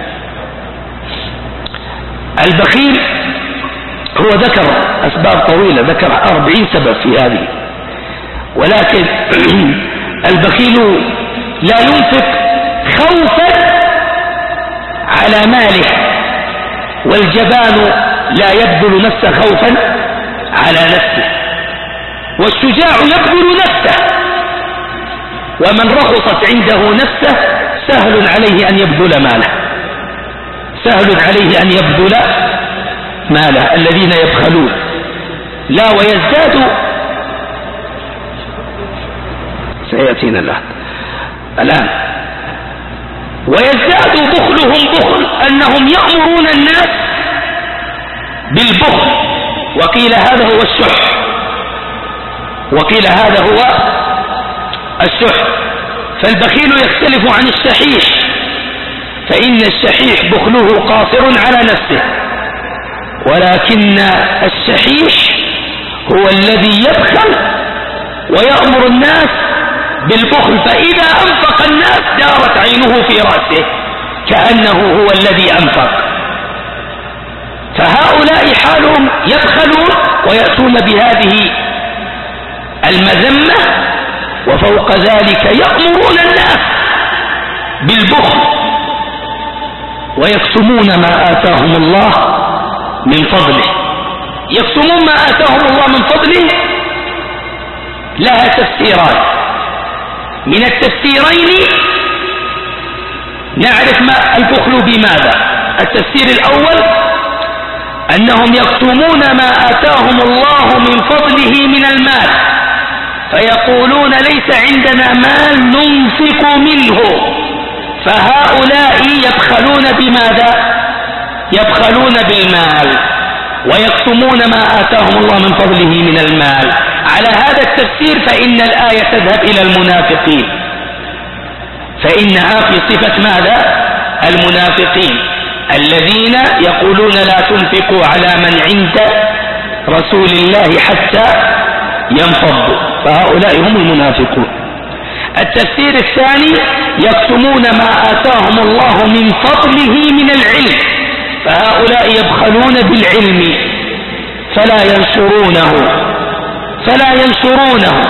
البخيل هو ذكر أسباب طويلة، ذكر أربعين سبب في هذه، ولكن البخيل لا ينفق خوفا على ماله، والجبان لا يبذل نفسه خوفا على نفسه، والشجاع يبذل نفسه، ومن رخصت عنده نفسه سهل عليه أن يبذل ماله، سهل عليه أن يبذل ماله. الذين يبخلون لا ويزداد، سيأتينا الآن الآن ويزداد بخلهم بخل أنهم يأمرون الناس بالبخل، وقيل هذا هو الشح، وقيل هذا هو الشح. فالبخيل يختلف عن الشحيح، فإن الشحيح بخله قاصر على نفسه، ولكن الشحيح هو الذي يبخل ويأمر الناس بالبخل، فإذا أنفق الناس دارت عينه في رأسه كأنه هو الذي أنفق. فهؤلاء حالهم يبخلون ويأتون بهذه المذمة، وفوق ذلك يأمرون الناس بالبخل ويكتمون ما آتاهم الله من فضله. يكتمون ما آتاهم الله من فضله لها تفسيرات. من التفسيرين نعرف ما البخل بماذا. التفسير الأول أنهم يكتمون ما آتاهم الله من فضله من المال، فيقولون ليس عندنا مال ننفق منه، فهؤلاء يبخلون بماذا؟ يبخلون بالمال ويكتمون ما آتاهم الله من فضله من المال. على هذا التفسير فإن الآية تذهب إلى المنافقين، فإنها في صفة ماذا؟ المنافقين الذين يقولون لا تنفقوا على من عند رسول الله حتى ينفضوا، فهؤلاء هم المنافقون. التفسير الثاني يكتمون ما آتاهم الله من فضله من العلم، فهؤلاء يبخلون بالعلم فلا ينشرونه فلا ينشرونه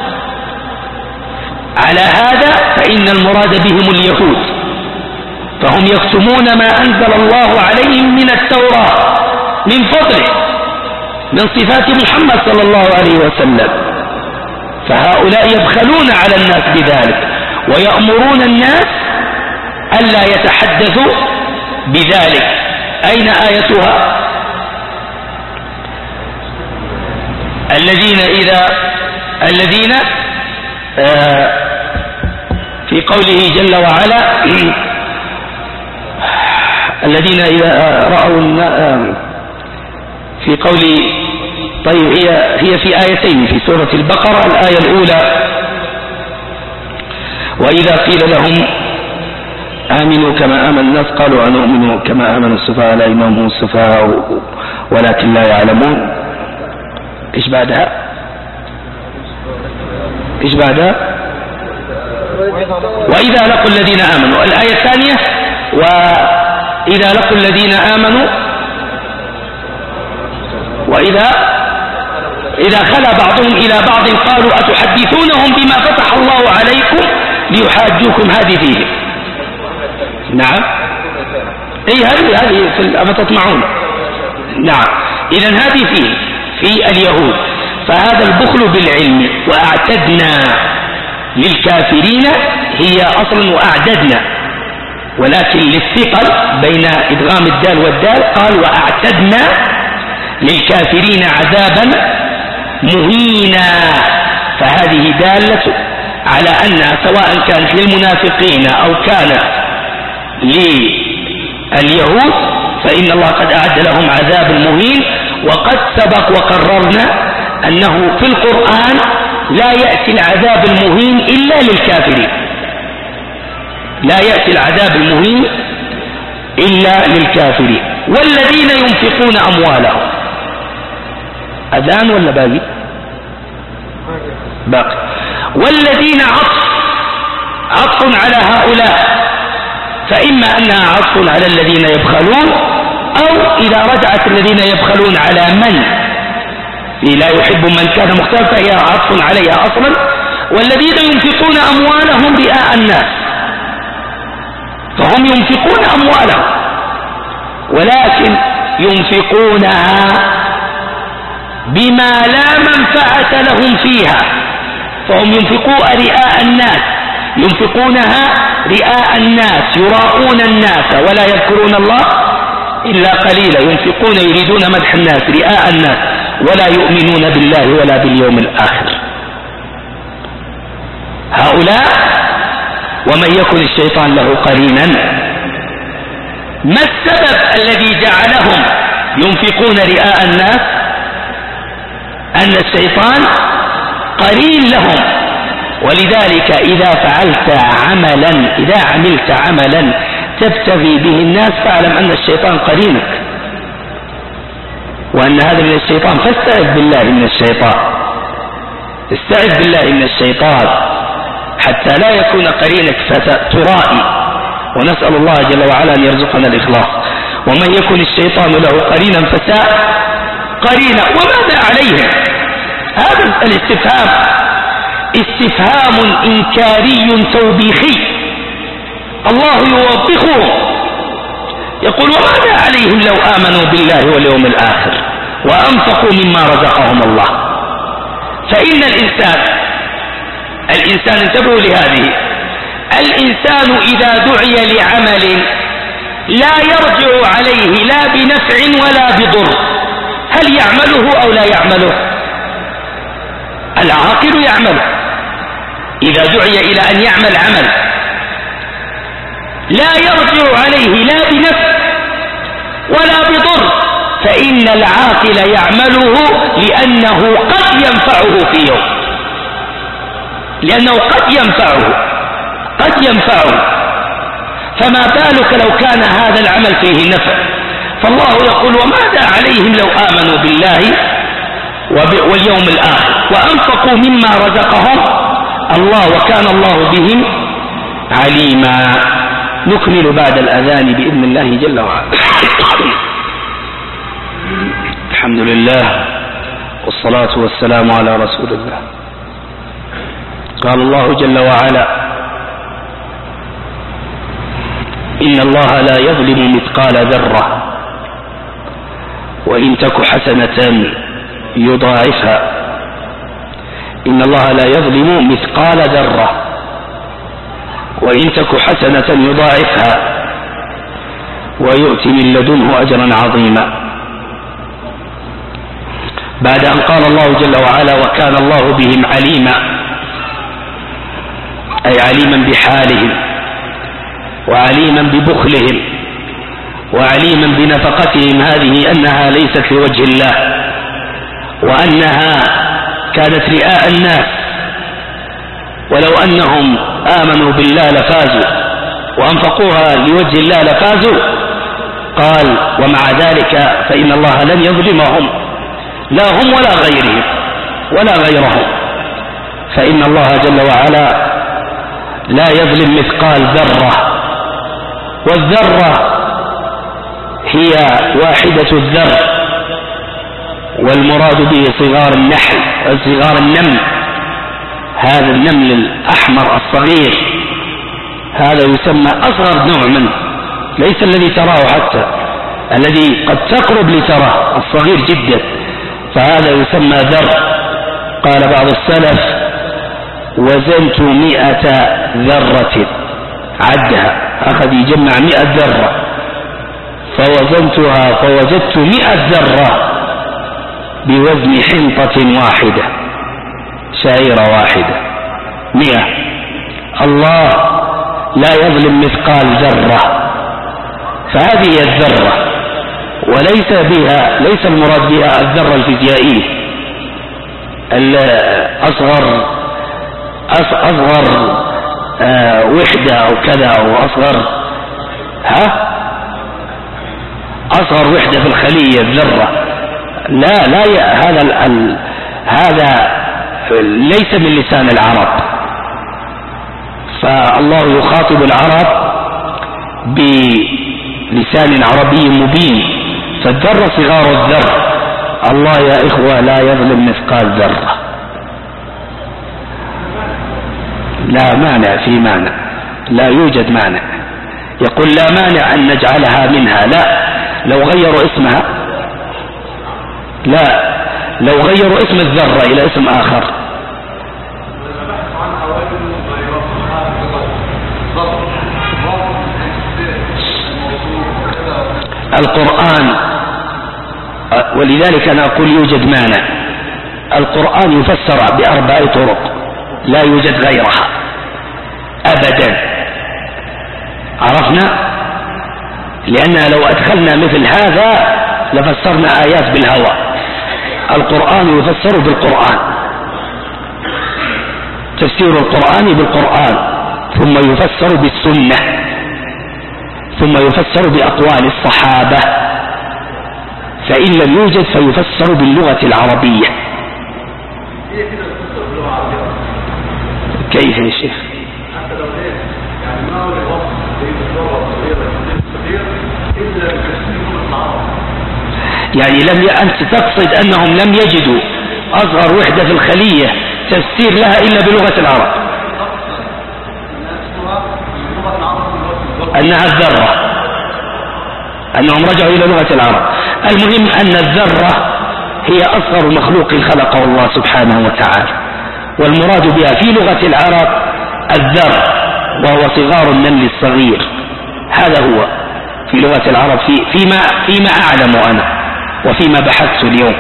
على هذا فإن المراد بهم اليهود، فهم يكتمون ما أنزل الله عليهم من التوراة من فضله من صفات محمد صلى الله عليه وسلم، فهؤلاء يبخلون على الناس بذلك ويأمرون الناس ألا يتحدثوا بذلك. أين آيتها؟ الذين إذا الذين آه في قوله جل وعلا الذين إذا رأوا آه في قوله، طيب هي هي في آيتين في سورة البقرة. الآية الأولى وإذا قيل لهم آمنوا كما آمن الناس قالوا أنؤمن كما آمن السفهاء لا إمامهم السفهاء ولكن لا يعلمون. إيش بعدها؟ إيش بعدها؟ وإذا لقوا الذين آمنوا. الآية الثانية وإذا لقوا الذين آمنوا وإذا إذا خلا بعضهم إلى بعض قالوا أتحدثونهم بما فتح الله عليكم ليحاجوكم هذه فيه. نعم أي هذه هذه في أفتطمعون. نعم إذن هذه فيه في اليهود. فهذا البخل بالعلم. وأعتدنا للكافرين هي أصلا وأعددنا، ولكن للثقل بين إدغام الدال والدال قال وأعتدنا للكافرين عذابا مهينا. فهذه دالة على أنها سواء كانت للمنافقين أو كانت لليهود فإن الله قد أعد لهم عذاب مهين. وقد سبق وقررنا أنه في القرآن لا يأتي العذاب المهين إلا للكافرين، لا يأتي العذاب المهين إلا للكافرين. والذين ينفقون أموالهم أذان ولا باقي؟ باقي. والذين عطف عطف على هؤلاء، فإما أنها عطف على الذين يبخلون، أو إذا رجعت الذين يبخلون على من لا يحب من كان مختالا فهي عطف عليها أصلا. والذين ينفقون أموالهم رئاء الناس، فهم ينفقون أموالهم ولكن ينفقونها بما لا منفعة لهم فيها، فهم ينفقون رئاء الناس، ينفقونها رئاء الناس، يراؤون الناس ولا يذكرون الله إلا قليلا. ينفقون يريدون مدح الناس رئاء الناس ولا يؤمنون بالله ولا باليوم الآخر. هؤلاء ومن يكن الشيطان له قرينا. ما السبب الذي جعلهم ينفقون رئاء الناس؟ أن الشيطان قرين لهم. ولذلك إذا فعلت عملا إذا عملت عملا تبتغي به الناس فاعلم أن الشيطان قرينك وأن هذا من الشيطان. فاستعذ بالله من الشيطان، استعذ بالله من الشيطان حتى لا يكون قرينك فترائي. ونسأل الله جل وعلا أن يرزقنا الإخلاص. ومن يكن الشيطان له قرينا فساء قرينا. وماذا عليهم؟ هذا الاستفهام استفهام إنكاري توبيخي. الله يوبخهم يقول وماذا عليهم لو آمنوا بالله واليوم الآخر وأنفقوا مما رزقهم الله. فإن الإنسان الإنسان انتبهوا لهذه. الإنسان إذا دعي لعمل لا يرجع عليه لا بنفع ولا بضر هل يعمله أو لا يعمله؟ العاقل يعمله. إذا دعي إلى أن يعمل عمل لا يرجع عليه لا بنفع ولا بضر فإن العاقل يعمله لأنه قد ينفعه في يوم، لأنه قد ينفعه قد ينفعه. فما بالك لو كان هذا العمل فيه نفع؟ فالله يقول وماذا عليهم لو آمنوا بالله واليوم الآخر وأنفقوا مما رزقهم الله وكان الله بهم عليما. نكمل بعد الأذان بإذن الله جل وعلا. الحمد لله والصلاة والسلام على رسول الله. قال الله جل وعلا إن الله لا يظلم مثقال ذرة وإن تك حسنة يضاعفها. إن الله لا يظلم مثقال ذرة وإن تك حسنة يضاعفها ويؤتي من لدنه أجرا عظيما. بعد أن قال الله جل وعلا وكان الله بهم عليما، أي عليما بحالهم وعليما ببخلهم وعليما بنفقتهم هذه أنها ليست لوجه الله وأنها كانت رئاء الناس، ولو أنهم آمنوا بالله لفازوا وأنفقوها لوجه الله لفازوا. قال ومع ذلك فإن الله لن يظلمهم، لا هم ولا غيرهم ولا غيرهم، فإن الله جل وعلا لا يظلم مثقال ذرة، والذرة هي واحدة الذر، والمراد به صغار النحل صغار النمل. هذا النمل الأحمر الصغير هذا يسمى أصغر نوع منه، ليس الذي تراه حتى، الذي قد تقرب لتراه الصغير جدا، فهذا يسمى ذر. قال بعض السلف وزنت مئة ذرة، عدها، أخذ يجمع مئة ذرة، فوزنتها فوجدت مئة ذرة بوزن حنطة واحدة، شعيرة واحدة، مئة. الله لا يظلم مثقال ذرة، فهذه هي الذرة، وليس بها ليس المراد بها الذرة الفيزيائية، أصغر أصغر آه وحدة أو كذا، أو أصغر ها أصغر وحدة في الخلية الذرة، لا لا هذا ال ال هذا ليس من لسان العرب، فالله يخاطب العرب بلسان عربي مبين، فالذرة صغار الذر. الله يا إخوة لا يظلم مثقال ذرة، لا مانع في مانع، لا يوجد مانع، يقول لا مانع أن نجعلها منها، لا لو غيروا اسمها، لا لو غيروا اسم الذرة إلى اسم آخر. القرآن، ولذلك أنا أقول يوجد مانع، القرآن يفسر بأربع طرق لا يوجد غيرها أبدا، عرفنا؟ لأننا لو أدخلنا مثل هذا لفسرنا آيات بالهوى. القرآن يفسر بالقرآن، تفسير القرآن بالقرآن، ثم يفسر بالسنة، ثم يفسر بأقوال الصحابة، فإن لم يوجد فيفسر باللغة العربية. كيف يا شيخ؟ يعني لم ي... أنت تقصد أنهم لم يجدوا أصغر وحدة في الخلية تفسير لها إلا بلغة العرب، أنها الذرة، أنهم رجعوا إلى لغة العرب. المهم أن الذرة هي أصغر مخلوق خلقه الله سبحانه وتعالى، والمراد بها في لغة العرب الذر، وهو صغار النمل الصغير، هذا هو في لغة العرب في فيما فيما أعلم أنا وفيما بحثت اليوم.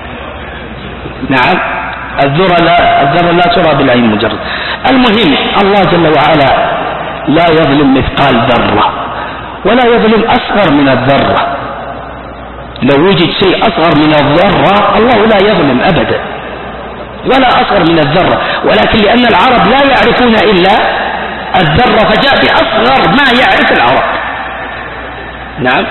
نعم، الذرة لا الذرة لا ترى بالعين مجرد. المهم الله جل وعلا لا يظلم مثقال ذرة، ولا يظلم أصغر من الذرة. لو وجد شيء أصغر من الذرة الله لا يظلم أبدا، ولا أصغر من الذرة، ولكن لأن العرب لا يعرفون إلا الذرة فجاء بأصغر ما يعرف العرب. نعم،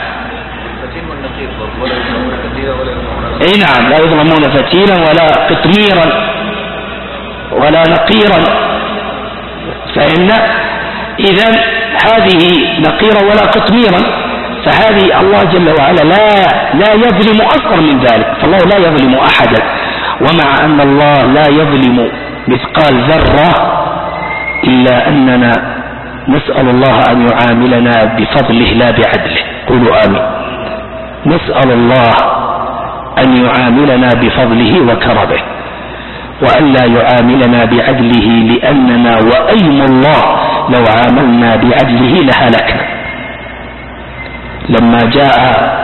اي نعم، لا يظلمون فتيلا ولا قطميرا ولا نقيرا، فإن إذن هذه نقيرا ولا قطميرا، فهذه الله جل وعلا لا لا يظلم أصغر من ذلك، فالله لا يظلم أحدا. ومع أن الله لا يظلم مثقال ذرة إلا أننا نسأل الله أن يعاملنا بفضله لا بعدله. قولوا آمين. نسأل الله أن يعاملنا بفضله وكرمه، وأن لا يعاملنا بعدله، لأننا وأيم الله لو عاملنا بعدله لهلكنا. لما جاء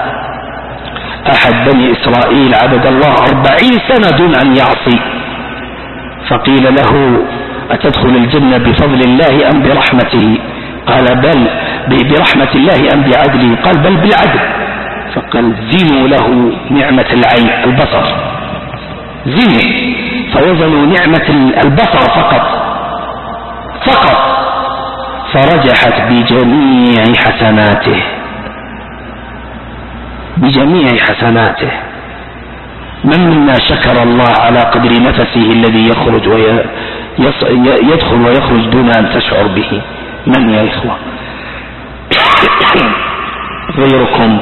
أحد بني إسرائيل عبد الله أربعين سنة دون أن يعصي، فقيل له أتدخل الجنة بفضل الله أم برحمته؟ قال بل برحمة الله أم بعدله؟ قال بل بالعدل. فقال زنوا له نعمة العين البصر، زنوا، فوزنوا نعمة البصر فقط فقط فرجحت بجميع حسناته بجميع حسناته. من منا شكر الله على قدر نفسه الذي يخرج ويدخل ويخرج دون أن تشعر به؟ من يا إخوة؟ غيركم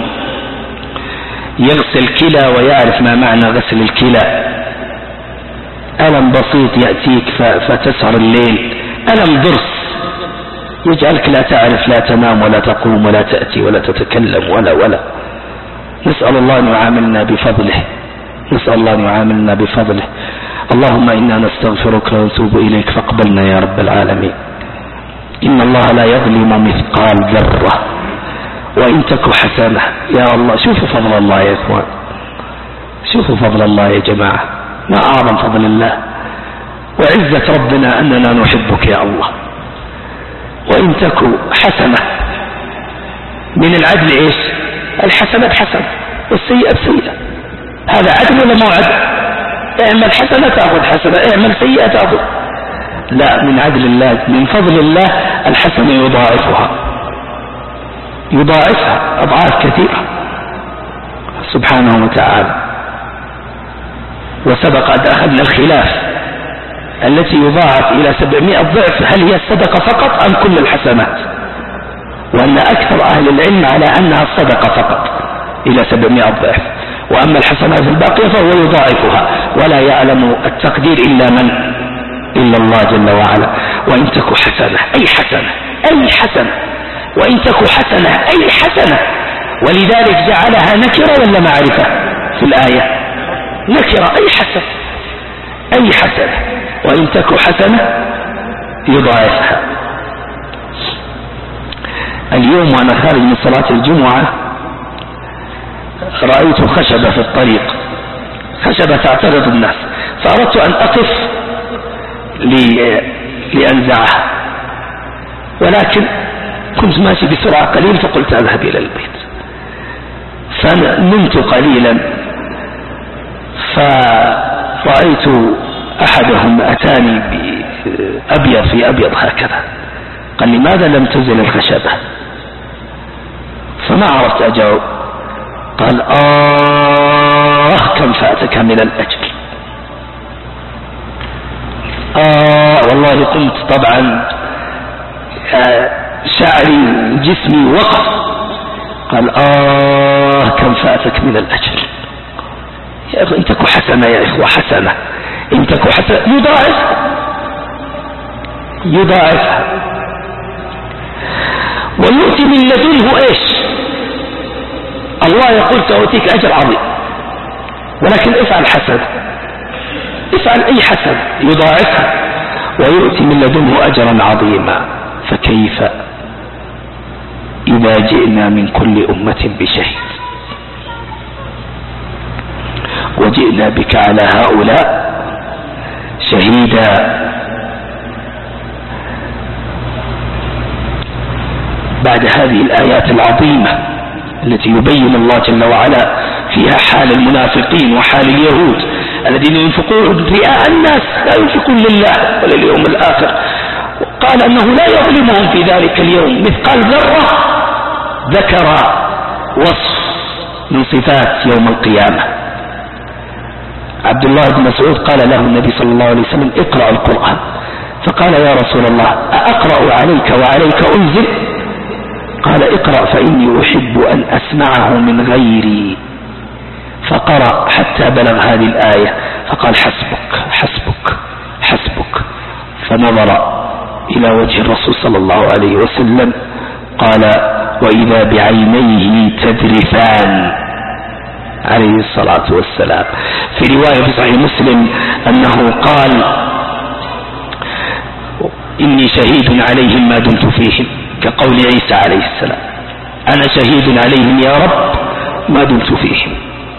يغسل كلى ويعرف ما معنى غسل الكلى. ألم بسيط يأتيك فتسهر الليل، ألم ضرس يجعلك لا تعرف، لا تنام ولا تقوم ولا تأتي ولا تتكلم ولا ولا نسأل الله أن يعاملنا بفضله، نسأل الله أن يعاملنا بفضله. اللهم إنا نستغفرك ونتوب إليك فاقبلنا يا رب العالمين. إن الله لا يظلم مثقال ذرة وإن تك حسنة. يا الله، شوفوا فضل الله يا إخوان، شوفوا فضل الله يا جماعة، ما أعظم فضل الله وعزة ربنا أننا نحبك يا الله. وإن تك حسنة، من العدل إيش؟ الحسنة بحسنة والسيئة بسيئة. هذا عدل ولا مو عدل؟ اعمل حسنة تأخذ حسنة، اعمل سيئة تأخذ. لا، من عدل الله، من فضل الله الحسنة يضاعفها يضاعفها أضعاف كثيرة سبحانه وتعالى. وسبق أن أخذنا الخلاف التي يضاعف إلى سبعمائة ضعف، هل هي الصدقة فقط أم كل الحسنات؟ وأن أكثر أهل العلم على أنها الصدقة فقط إلى سبعمائة ضعف، وأما الحسنات الباقية فهو يضاعفها ولا يعلم التقدير إلا من إلا الله جل وعلا. وإن تك حسنة، أي حسنة أي حسنة، وإن تك حسنة أي حسنة، ولذلك جعلها نكرة ولا معرفة في الآية؟ نكرة، أي حسنة أي حسنة، وإن تك حسنة يضاعفها. اليوم وأنا خارج من صلاة الجمعة رأيت خشبة في الطريق، خشبة تعترض الناس، فأردت أن أقف لأنزعها، ولكن كنت ماشي بسرعة قليل فقلت أذهب إلى البيت، فنمت قليلا فرأيت أحدهم أتاني بأبيض في أبيض هكذا، قال لماذا لم تزل الخشبة؟ فما عرفت أجاوب. قال آه كم فاتك من الأجر. آه والله قمت طبعا شعري جسمي وقف. قال آه كم فاتك من الأجر. يا أخي إن تكو حسنة يا إخوة، حسنة إن تكو حسنة يضاعف يضاعف ويؤتي من لدنه إيش؟ الله يقول سأؤتيك أجر عظيم، ولكن افعل حسنة، افعل أي حسنة يضاعفها ويؤتي من لدنه أجرا عظيما. فكيف إذا جئنا من كل أمة بشهيد وجئنا بك على هؤلاء شهيدا. بعد هذه الآيات العظيمة التي يبين الله جل وعلا فيها حال المنافقين وحال اليهود الذين ينفقون رئاء الناس، لا ينفقون لله ولا اليوم الآخر، وقال أنه لا يظلمهم في ذلك اليوم مثقال ذرة، ذكر وصف من صفات يوم القيامة. عبد الله بن مسعود قال له النبي صلى الله عليه وسلم اقرأ القرآن، فقال يا رسول الله أقرأ عليك وعليك أنزل؟ قال اقرأ فإني أحب أن أسمعه من غيري. فقرأ حتى بلغ هذه الآية فقال حسبك حسبك حسبك، فنظر إلى وجه الرسول صلى الله عليه وسلم قال وإذا بعينيه تذرفان عليه الصلاة والسلام. في رواية في صحيح مسلم أنه قال إني شهيد عليهم ما دمت فيهم، كقول عيسى عليه السلام أنا شهيد عليهم يا رب ما دمت فيهم.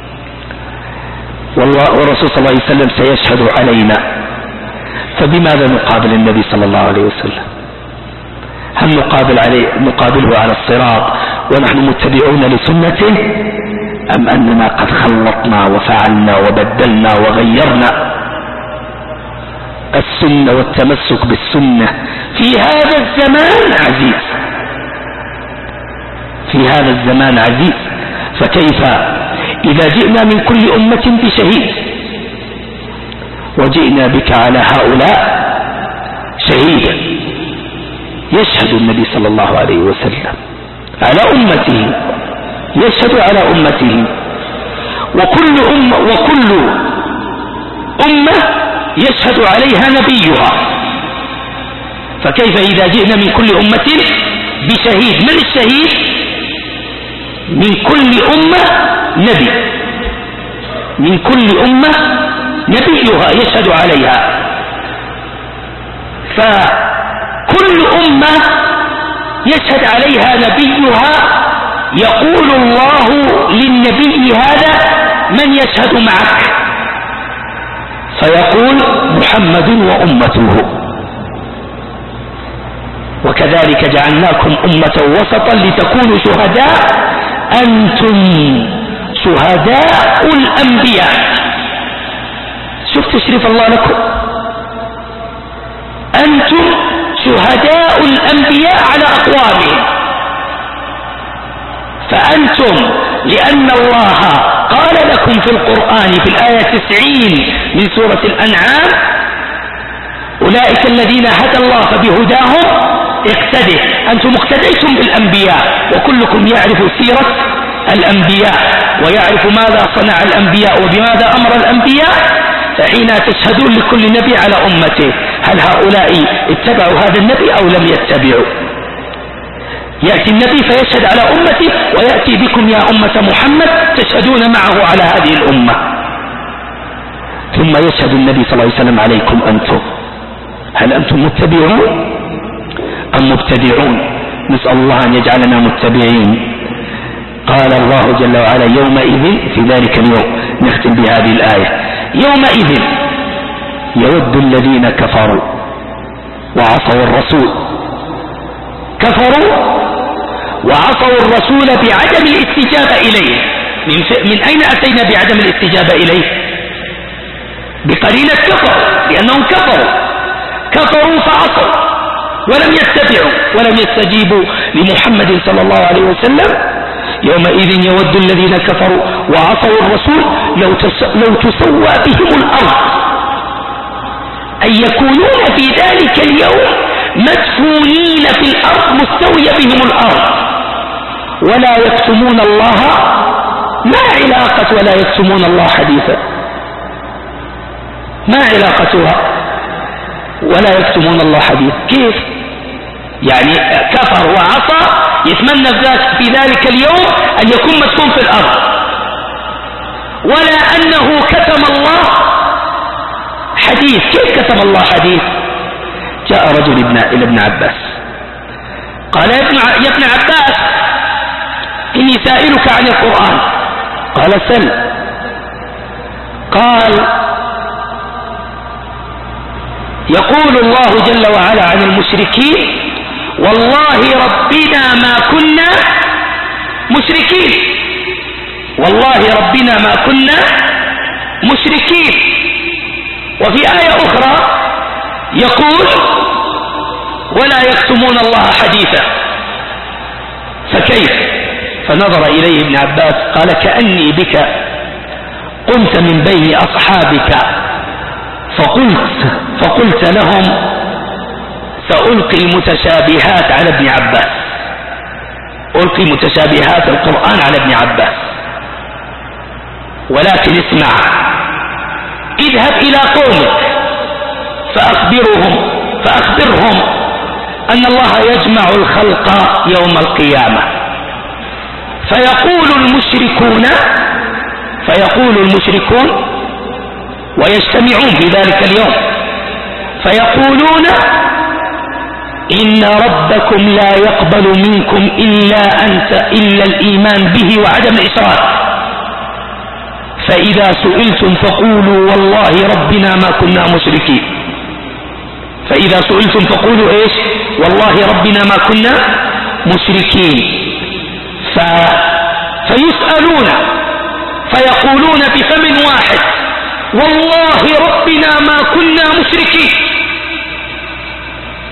والرسول صلى الله عليه وسلم سيشهد علينا، فبماذا نقابل النبي صلى الله عليه وسلم؟ هل نقابل عليه نقابله على الصراط ونحن متبعون لسنته، أم أننا قد خلطنا وفعلنا وبدلنا وغيرنا؟ السنة والتمسك بالسنة في هذا الزمان عزيز، في هذا الزمان عزيز. فكيف إذا جئنا من كل أمة بشهيد وجئنا بك على هؤلاء شهيدا؟ يشهد النبي صلى الله عليه وسلم على أمته، يشهد على أمته، وكل أمة وكل أمة يشهد عليها نبيها. فكيف إذا جئنا من كل أمة بشهيد؟ من الشهيد؟ من كل أمة نبي، من كل أمة نبيها يشهد عليها. فكل أمة يشهد عليها نبيها، يقول الله للنبي هذا: من يشهد معك؟ فيقول: محمد وأمته. وكذلك جعلناكم أمة وسطا لتكونوا شهداء، أنتم شهداء الأنبياء. شوف تشريف الله لكم، أنتم شهداء الأنبياء على أقوامهم. فأنتم لأن الله قال لكم في القرآن في الآية تسعين من سورة الأنعام: أولئك الذين هدى الله فبهداهم اقتدوا. أنتم اقتديتم بالأنبياء، وكلكم يعرف سيرة الأنبياء ويعرف ماذا صنع الأنبياء وبماذا أمر الأنبياء. فحين تشهدون لكل نبي على أمته، هل هؤلاء اتبعوا هذا النبي أو لم يتبعوا؟ يأتي النبي فيشهد على أمته، ويأتي بكم يا أمة محمد تشهدون معه على هذه الأمة. ثم يشهد النبي صلى الله عليه وسلم عليكم أنتم، هل أنتم متبعون أم مبتدعون؟ نسأل الله أن يجعلنا متبعين. قال الله جل وعلا: يومئذ، في ذلك اليوم، نختم بهذه الآية: يومئذ يود الذين كفروا وعصوا الرسول، كفروا وعصوا الرسول بعدم الاستجابة إليه. من, من أين أتينا بعدم الاستجابة إليه؟ بقرينة كفر، لأنهم كفروا كفروا فعصوا ولم يتبعوا ولم يستجيبوا لمحمد صلى الله عليه وسلم. يومئذ يود الذين كفروا وعصوا الرسول لو, لو تسوى بهم الأرض، أن يكونون في ذلك اليوم مدفونين في الأرض، مستوية بهم الأرض، ولا يكتمون الله. ما علاقة ولا يكتمون الله حديثا؟ ما علاقتها ولا يكتمون الله حديث؟ كيف يعني كفر وعصى يتمنى في ذلك اليوم أن يكون مدفون في الأرض، ولا أنه كتم الله حديث؟ كيف كتم الله حديث؟ جاء رجل إلى ابن عباس قال: يا ابن عباس، إني سائلك عن القرآن. قال: سل. قال: يقول الله جل وعلا عن المشركين: والله ربنا ما كنا مشركين، والله ربنا ما كنا مشركين. وفي آية أخرى يقول: ولا يكتمون الله حديثا. فكيف؟ فنظر إليه ابن عباس قال: كأني بك قمت من بين أصحابك فقلت فقلت لهم سألقي المتشابهات على ابن عباس، ألقي متشابهات القرآن على ابن عباس. ولكن اسمع، اذهب إلى قومك فأخبرهم فأخبرهم أن الله يجمع الخلق يوم القيامة، فيقول المشركون فيقول المشركون ويجتمعون في ذلك اليوم فيقولون: إن ربكم لا يقبل منكم إلا أنت إلا الإيمان به وعدم الإشراك، فإذا سئلتم فقولوا والله ربنا ما كنا مشركين. فإذا سئلتم فقولوا إيش؟ والله ربنا ما كنا مشركين. ف... فيسألون فيقولون بفم واحد: والله ربنا ما كنا مشركين.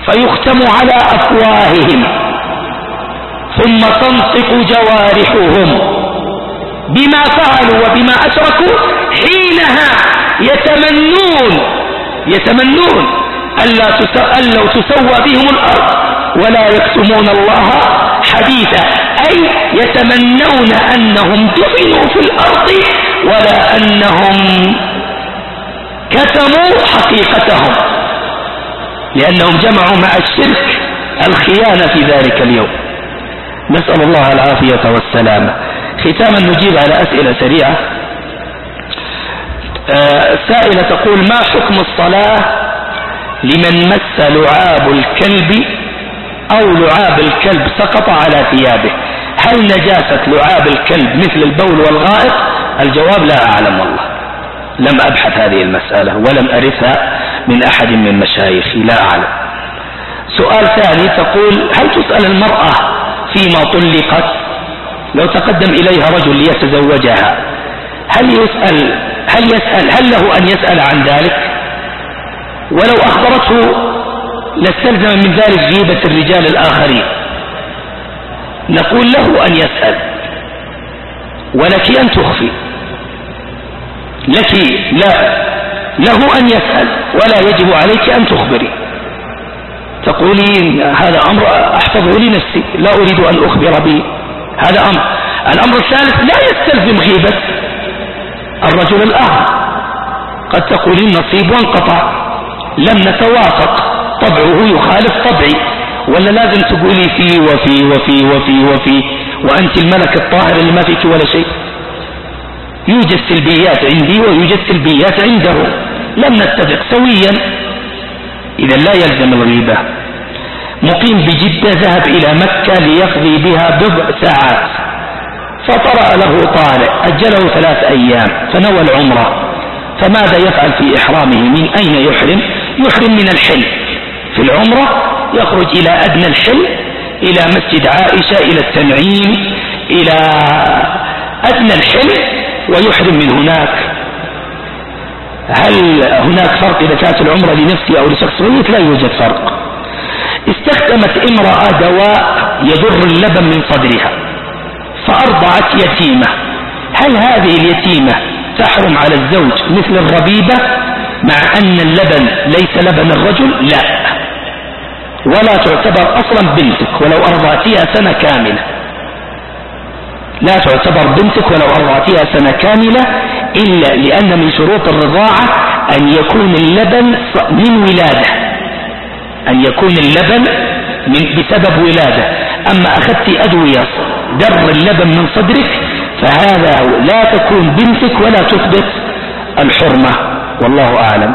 فيختم على أفواههم ثم تنطق جوارحهم بما فعلوا وبما أشركوا، حينها يتمنون يتمنون أن لو تسوى بهم الأرض ولا يكتمون الله حديثا، أي يتمنون أنهم دفنوا في الأرض ولا أنهم كتموا حقيقتهم، لأنهم جمعوا مع الشرك الخيانة في ذلك اليوم. نسأل الله العافية والسلامة. ختاما نجيب على أسئلة سريعة. السائلة تقول: ما حكم الصلاة لمن مس لعاب الكلب أو لعاب الكلب سقط على ثيابه؟ هل نجاسة لعاب الكلب مثل البول والغائط؟ الجواب: لا أعلم والله، لم أبحث هذه المسألة ولم أرثها من أحد من مشايخي، لا أعلم. سؤال ثاني تقول: هل تسأل المرأة فيما طلقت لو تقدم إليها رجل ليتزوجها، هل يسأل هل يسأل هل له أن يسأل عن ذلك؟ ولو أخبرته لاستلزم من ذلك غيبة الرجال الآخرين. نقول له أن يسأل، ولك أن تخفي، لك لا له أن يسأل ولا يجب عليك أن تخبري. تقولين هذا أمر أحفظه لنفسي لا أريد أن أخبر به، هذا أمر. الأمر الثالث لا يستلزم غيبة الرجل الآخر، قد تقولين نصيب وانقطع، لم نتوافق، طبعه يخالف طبعي، ولا لازم تقولي في وفي وفي وفي وفي وأنت الملك الطاهر اللي ما فيك ولا شيء؟ يوجد سلبيات عندي ويوجد سلبيات عنده، لم نتفق سويا، إذا لا يلزم الغيبة. مقيم بجدة ذهب إلى مكة ليقضي بها بضع ساعات، فطرأ له طارئ أجله ثلاث أيام فنوى العمرة، فماذا يفعل في إحرامه؟ من أين يحرم؟ يحرم من الحل في العمرة، يخرج إلى أدنى الحل، إلى مسجد عائشة، إلى التنعيم، إلى أدنى الحل، ويحرم من هناك. هل هناك فرق إذا كانت العمرة لنفسه أو لشخص ميت؟ لا يوجد فرق. استخدمت امرأة دواء يضر اللبن من صدرها فأرضعت يتيمة، هل هذه اليتيمة تحرم على الزوج مثل الربيبة مع أن اللبن ليس لبن الرجل؟ لا، ولا تعتبر أصلا بنتك ولو أرضعتها سنة كاملة، لا تعتبر بنتك ولو أرضعتها سنة كاملة، إلا لأن من شروط الرضاعة أن يكون اللبن من ولادة، أن يكون اللبن من بسبب ولادة. أما أخذت أدوية در اللبن من صدرك فهذا لا تكون بنتك ولا تثبت الحرمة، والله أعلم.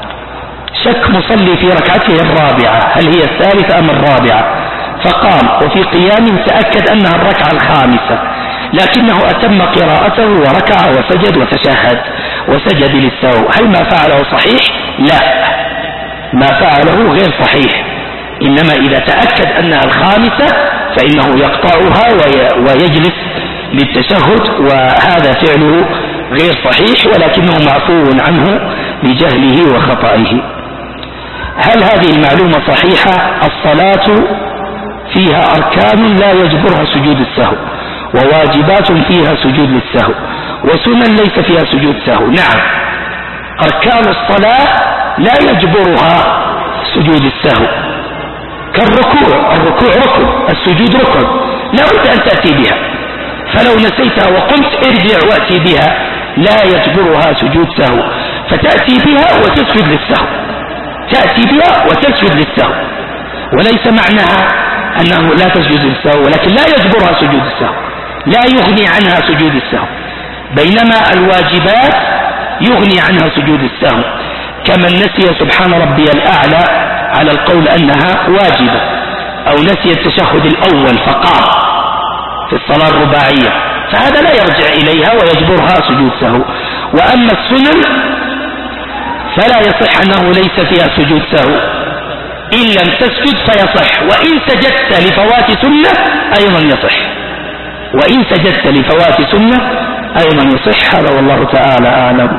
شك مصلي في ركعته الرابعة هل هي الثالثة أم الرابعة، فقام وفي قيامه تأكد أنها الركعة الخامسة، لكنه أتم قراءته وركع وسجد وتشهد وسجد للسهو، هل ما فعله صحيح؟ لا، ما فعله غير صحيح، إنما إذا تأكد أنها الخامسة فإنه يقطعها ويجلس للتشهد، وهذا فعله غير صحيح ولكنه معفو عنه لجهله وخطئه. هل هذه المعلومة صحيحة؟ الصلاة فيها أركان لا يجبرها سجود السهو، وواجبات فيها سجود للسهو، وسنن ليس فيها سجود سهو. نعم، أركان الصلاة لا يجبرها سجود السهو، كالركوع، الركوع ركن، السجود ركن، لا بد أن تأتي بها، فلو نسيتها وقمت ارجع وأتي بها، لا يجبرها سجود سهو، فتأتي بها وتسجد للسهو، تأتي بها وتسجد للسهو، وليس معناها أنه لا تسجد للسهو، ولكن لا يجبرها سجود السهو، لا يغني عنها سجود السهو، بينما الواجبات يغني عنها سجود السهو، كمن نسي سبحان ربي الأعلى على القول أنها واجبة، أو نسي التشهد الأول فقام في الصلاة الرباعية، فهذا لا يرجع إليها ويجبرها سجود سهو. وأما السنن فلا يصح أنه ليس فيها سجود سهو، إن لم تسجد فيصح، وإن سجدت لفوات سنة أيضا يصح، وإن سجدت لفوات سنة أيضا يصح. هذا والله تعالى أعلم.